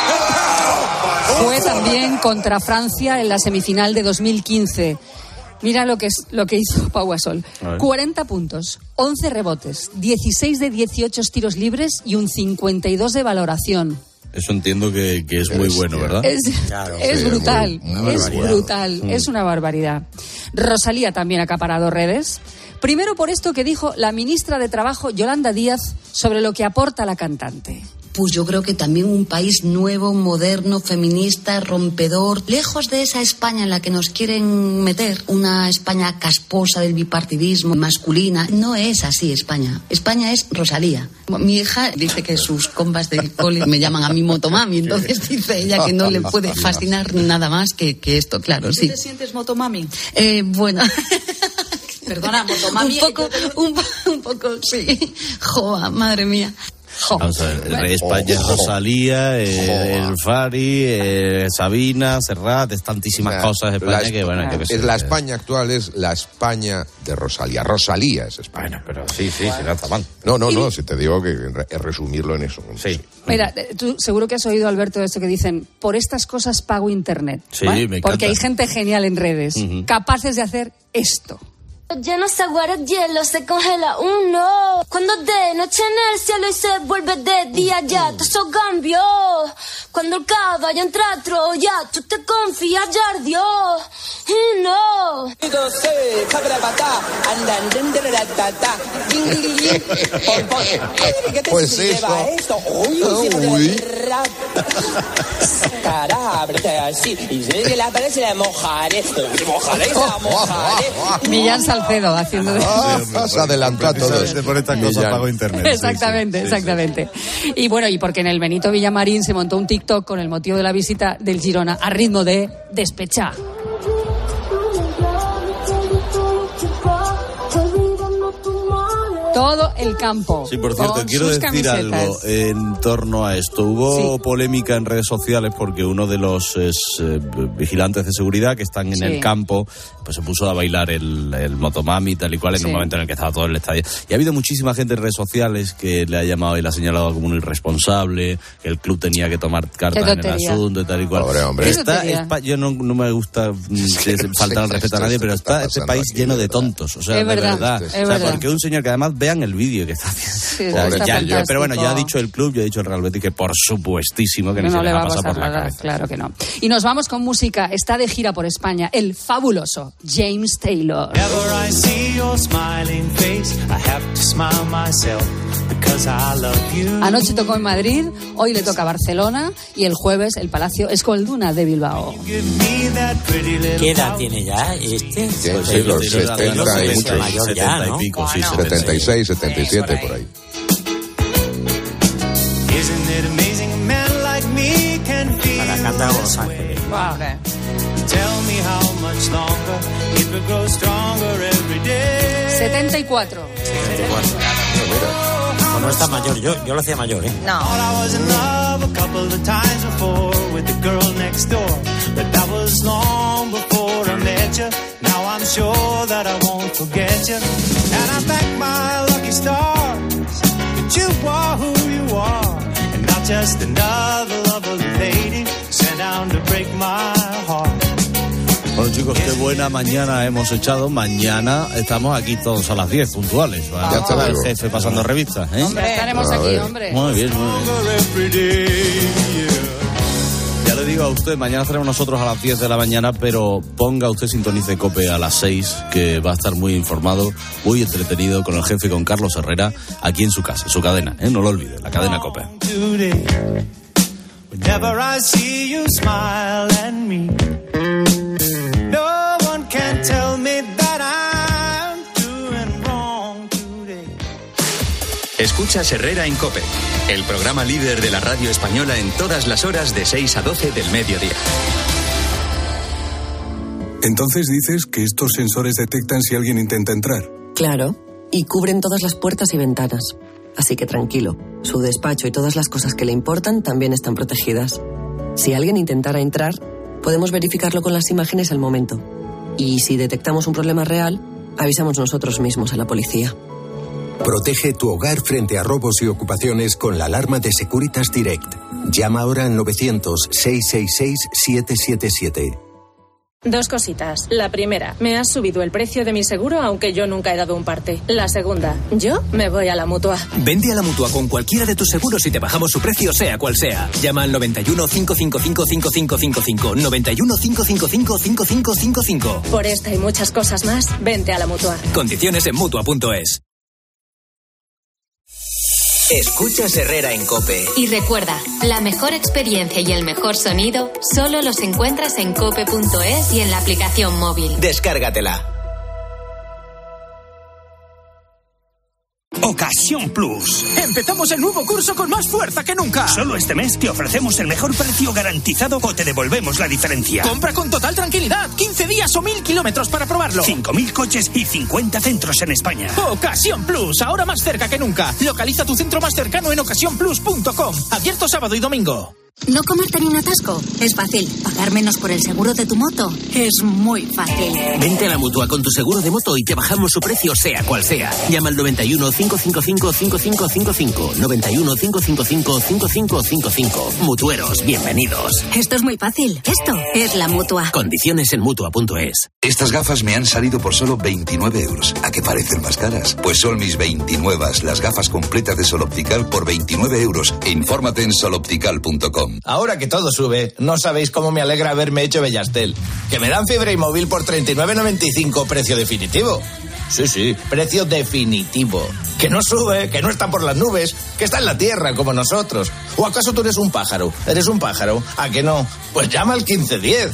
Fue también contra Francia en la semifinal de dos mil quince. Mira lo que es lo que hizo Pau Gasol. A ver. cuarenta puntos, once rebotes, dieciséis de dieciocho tiros libres y un cincuenta y dos de valoración. Eso entiendo que, que es muy bueno, ¿verdad? Es, Claro, es sí, brutal, es muy- una es barbaridad. brutal, Mm. es una barbaridad. Rosalía también ha acaparado redes. Primero por esto que dijo la ministra de Trabajo, Yolanda Díaz, sobre lo que aporta la cantante. Pues yo creo que también un país nuevo, moderno, feminista, rompedor, lejos de esa España en la que nos quieren meter, una España casposa del bipartidismo, masculina. No es así España. España es Rosalía. Mi hija dice que sus compas del cole me llaman a mi motomami, entonces dice ella que no le puede fascinar nada más que, que esto, claro, sí. ¿Tú te sientes motomami? Eh, bueno... Perdona, motomami. Un poco, un, po- un poco, sí. Joa, madre mía. Vamos a ver, el Rey España es Rosalía, eh, el Fari, eh, Sabina, Serrat, es tantísimas La- cosas de España la- que, bueno, yo qué sé. es la España actual es la España de Rosalía. Rosalía es España. Bueno, pero sí, sí, sí, no está mal. No, no, no, si te digo que re- resumirlo en eso. Sí. Mira, eh, tú seguro que has oído, Alberto, esto que dicen, por estas cosas pago internet. Sí, ¿vale? me encanta. Porque hay gente genial en redes, Ujú. capaces de hacer esto. Ya no se aguarda el hielo, se congela uno. Cuando de noche en el cielo y se vuelve de día, ya todo eso cambió. Cuando el caballo entra a Troya, tú te confías, ya ardió. Y no. Pues eso. Uy. Millán Salcedo haciendo de... Ah, se adelantó a todo. Precisamente por estas cosas Millán. pago internet. sí, Exactamente, sí, sí, sí. exactamente. Y bueno, y porque en el Benito Villamarín se montó un TikTok con el motivo de la visita del Girona a ritmo de Despechá. Todo el campo. Sí, por cierto, con quiero sus decir camisetas. algo en torno a esto. Hubo Sí. polémica en redes sociales porque uno de los eh, vigilantes de seguridad que están en Sí. el campo pues se puso a bailar el, el motomami tal y cual en Sí. un momento en el que estaba todo el estadio. Y ha habido muchísima gente en redes sociales que le ha llamado y le ha señalado como un irresponsable, que el club tenía que tomar cartas en el tontería. asunto y tal y cual. Pobre hombre. Qué Está, tontería. Espa- yo no, no me gusta mm, faltar al respeto a nadie, pero está este país lleno de tontos. O sea, Es de verdad, verdad. es O sea, verdad. porque un señor que además vean el vídeo que está haciendo. Sí, O sea, está ya- fantástico. pero bueno, ya ha dicho el club, ya ha dicho el Real Betis que por supuestísimo que ni No, se no les le ha va a pasado pasar por la nada, cabeza. claro que no. Y nos vamos con música. Está de gira por España el fabuloso James Taylor. Whenever I see your smiling face, I have to smile myself because I love you. Anoche tocó en Madrid, hoy le toca a Barcelona y el jueves el Palacio Escolduna de Bilbao. ¿Qué edad tiene ya este? Sí, Pues sí, los Taylor, setenta y Taylor, muchos. mayor ya, setenta ¿no? y pico, sí, setenta y seis, setenta y siete por ahí. Isn't it amazing a man like me can feel La canta con Los this way? Ángeles. Tell me how much longer it will grow stronger every day. setenta y cuatro. Pues no está mayor, yo, yo lo hacía mayor, ¿eh? Thought I was in love a couple of times before with the girl next door, but that was long before I met you. Now I'm sure that I won't forget you. And I thank my lucky stars that you are who you are, and not just another lovely lady sent down to break my heart. Bueno, chicos, qué buena mañana hemos echado. Mañana estamos aquí todos a las diez puntuales. ¿Vale? Ya está, el jefe pasando revistas, ¿eh? Hombre, estaremos aquí, hombre. Muy bien, muy bien. Ya le digo a usted, mañana estaremos nosotros a las diez de la mañana, pero ponga usted Sintonice COPE a las seis, que va a estar muy informado, muy entretenido con el jefe, con Carlos Herrera, aquí en su casa, su cadena, ¿eh? No lo olvide, la cadena COPE. Whenever I see you smile at me, no one can tell me that I'm doing wrong today. Escuchas Herrera en COPE, el programa líder de la radio española en todas las horas de seis a doce del mediodía. Entonces dices que estos sensores detectan si alguien intenta entrar. Claro, y cubren todas las puertas y ventanas. Así que tranquilo, su despacho y todas las cosas que le importan también están protegidas. Si alguien intentara entrar, podemos verificarlo con las imágenes al momento. Y si detectamos un problema real, avisamos nosotros mismos a la policía. Protege tu hogar frente a robos y ocupaciones con la alarma de Securitas Direct. Llama ahora al novecientos, seiscientos sesenta y seis, setecientos setenta y siete. Dos cositas. La primera, me has subido el precio de mi seguro aunque yo nunca he dado un parte. La segunda, yo me voy a la Mutua. Vente a la Mutua con cualquiera de tus seguros y te bajamos su precio sea cual sea. Llama al noventa y uno, cinco cinco cinco, cinco cinco cinco cinco. noventa y uno, cinco cinco cinco, cinco cinco cinco cinco. Por esta y muchas cosas más, vente a la Mutua. Condiciones en Mutua punto es. Escuchas Herrera en COPE. Y recuerda, la mejor experiencia y el mejor sonido solo los encuentras en cope punto es y en la aplicación móvil. Descárgatela. Ocasión Plus. Empezamos el nuevo curso con más fuerza que nunca. Solo este mes te ofrecemos el mejor precio garantizado o te devolvemos la diferencia. Compra con total tranquilidad. quince días o mil kilómetros para probarlo. cinco mil coches y cincuenta centros en España. Ocasión Plus. Ahora más cerca que nunca. Localiza tu centro más cercano en ocasión plus punto com. Abierto sábado y domingo. ¿No comerte ni un atasco? Es fácil. ¿Pagar menos por el seguro de tu moto? Es muy fácil. Vente a la Mutua con tu seguro de moto y te bajamos su precio sea cual sea. Llama al noventa y uno, cinco cinco cinco, cinco cinco cinco cinco. noventa y uno, cinco cinco cinco, cinco cinco cinco cinco. Mutueros, bienvenidos. Esto es muy fácil. Esto es la Mutua. Condiciones en Mutua punto es. Estas gafas me han salido por solo veintinueve euros. ¿A qué parecen más caras? Pues son mis veintinueve, las gafas completas de Sol Optical por veintinueve euros. Infórmate en sol optical punto com. Ahora que todo sube, no sabéis cómo me alegra haberme hecho Bellastel. Que me dan fibra y móvil por treinta y nueve noventa y cinco, precio definitivo. Sí, sí, precio definitivo. Que no sube, que no está por las nubes, que está en la tierra como nosotros. ¿O acaso tú eres un pájaro? ¿Eres un pájaro? ¿A que no? Pues llama al quince diez.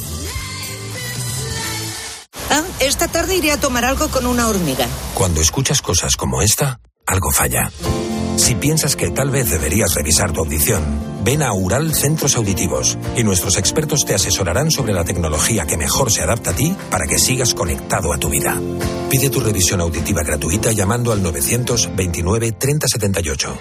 Ah, esta tarde iré a tomar algo con una hormiga. Cuando escuchas cosas como esta, algo falla. Si piensas que tal vez deberías revisar tu audición, ven a Aural Centros Auditivos y nuestros expertos te asesorarán sobre la tecnología que mejor se adapta a ti para que sigas conectado a tu vida. Pide tu revisión auditiva gratuita llamando al novecientos veintinueve, treinta setenta y ocho.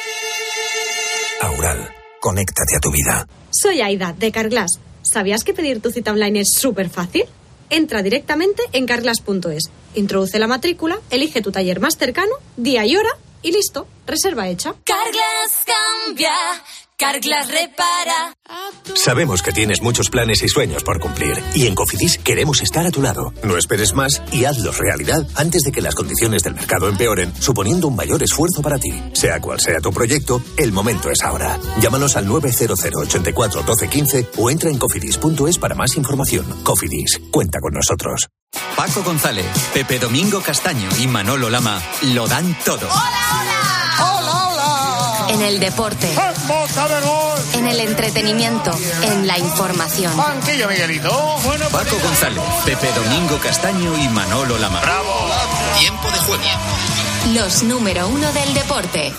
Aural, conéctate a tu vida. Soy Aida, de Carglass. ¿Sabías que pedir tu cita online es súper fácil? Entra directamente en carglass punto es, introduce la matrícula, elige tu taller más cercano, día y hora, y listo, reserva hecha. Carglass cambia, Carglass repara. Sabemos que tienes muchos planes y sueños por cumplir y en Cofidis queremos estar a tu lado. No esperes más y hazlos realidad antes de que las condiciones del mercado empeoren, suponiendo un mayor esfuerzo para ti. Sea cual sea tu proyecto, el momento es ahora. Llámanos al nueve cero cero, ochenta y cuatro, doce, quince o entra en cofidis punto es para más información. Cofidis, cuenta con nosotros. Paco González, Pepe Domingo Castaño y Manolo Lama lo dan todo. ¡Hola, hola! En el deporte, en el entretenimiento, en la información. Banquillo, Miguelito. Bueno, Paco González, Pepe Domingo Castaño y Manolo Lama. ¡Bravo! Tiempo de juego. Los número uno del deporte.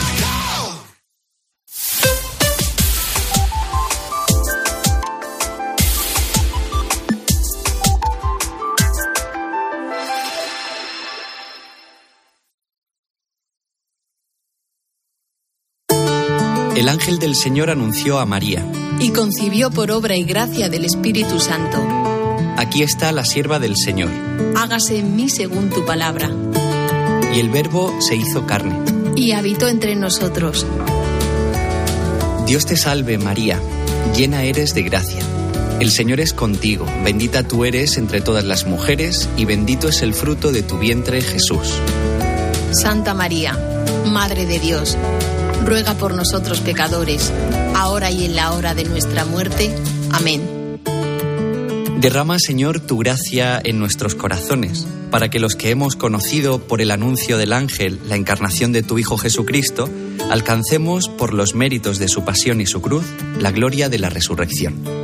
El ángel del Señor anunció a María. Y concibió por obra y gracia del Espíritu Santo. aquí está la sierva del Señor. Hágase en mí según tu palabra. Y el Verbo se hizo carne. Y habitó entre nosotros. Dios te salve, María, llena eres de gracia. El Señor es contigo, bendita tú eres entre todas las mujeres, y bendito es el fruto de tu vientre, Jesús. Santa María, Madre de Dios, ruega por nosotros pecadores, ahora y en la hora de nuestra muerte. Amén. Derrama, Señor, tu gracia en nuestros corazones, para que los que hemos conocido por el anuncio del ángel la encarnación de tu Hijo Jesucristo, alcancemos, por los méritos de su pasión y su cruz, la gloria de la resurrección.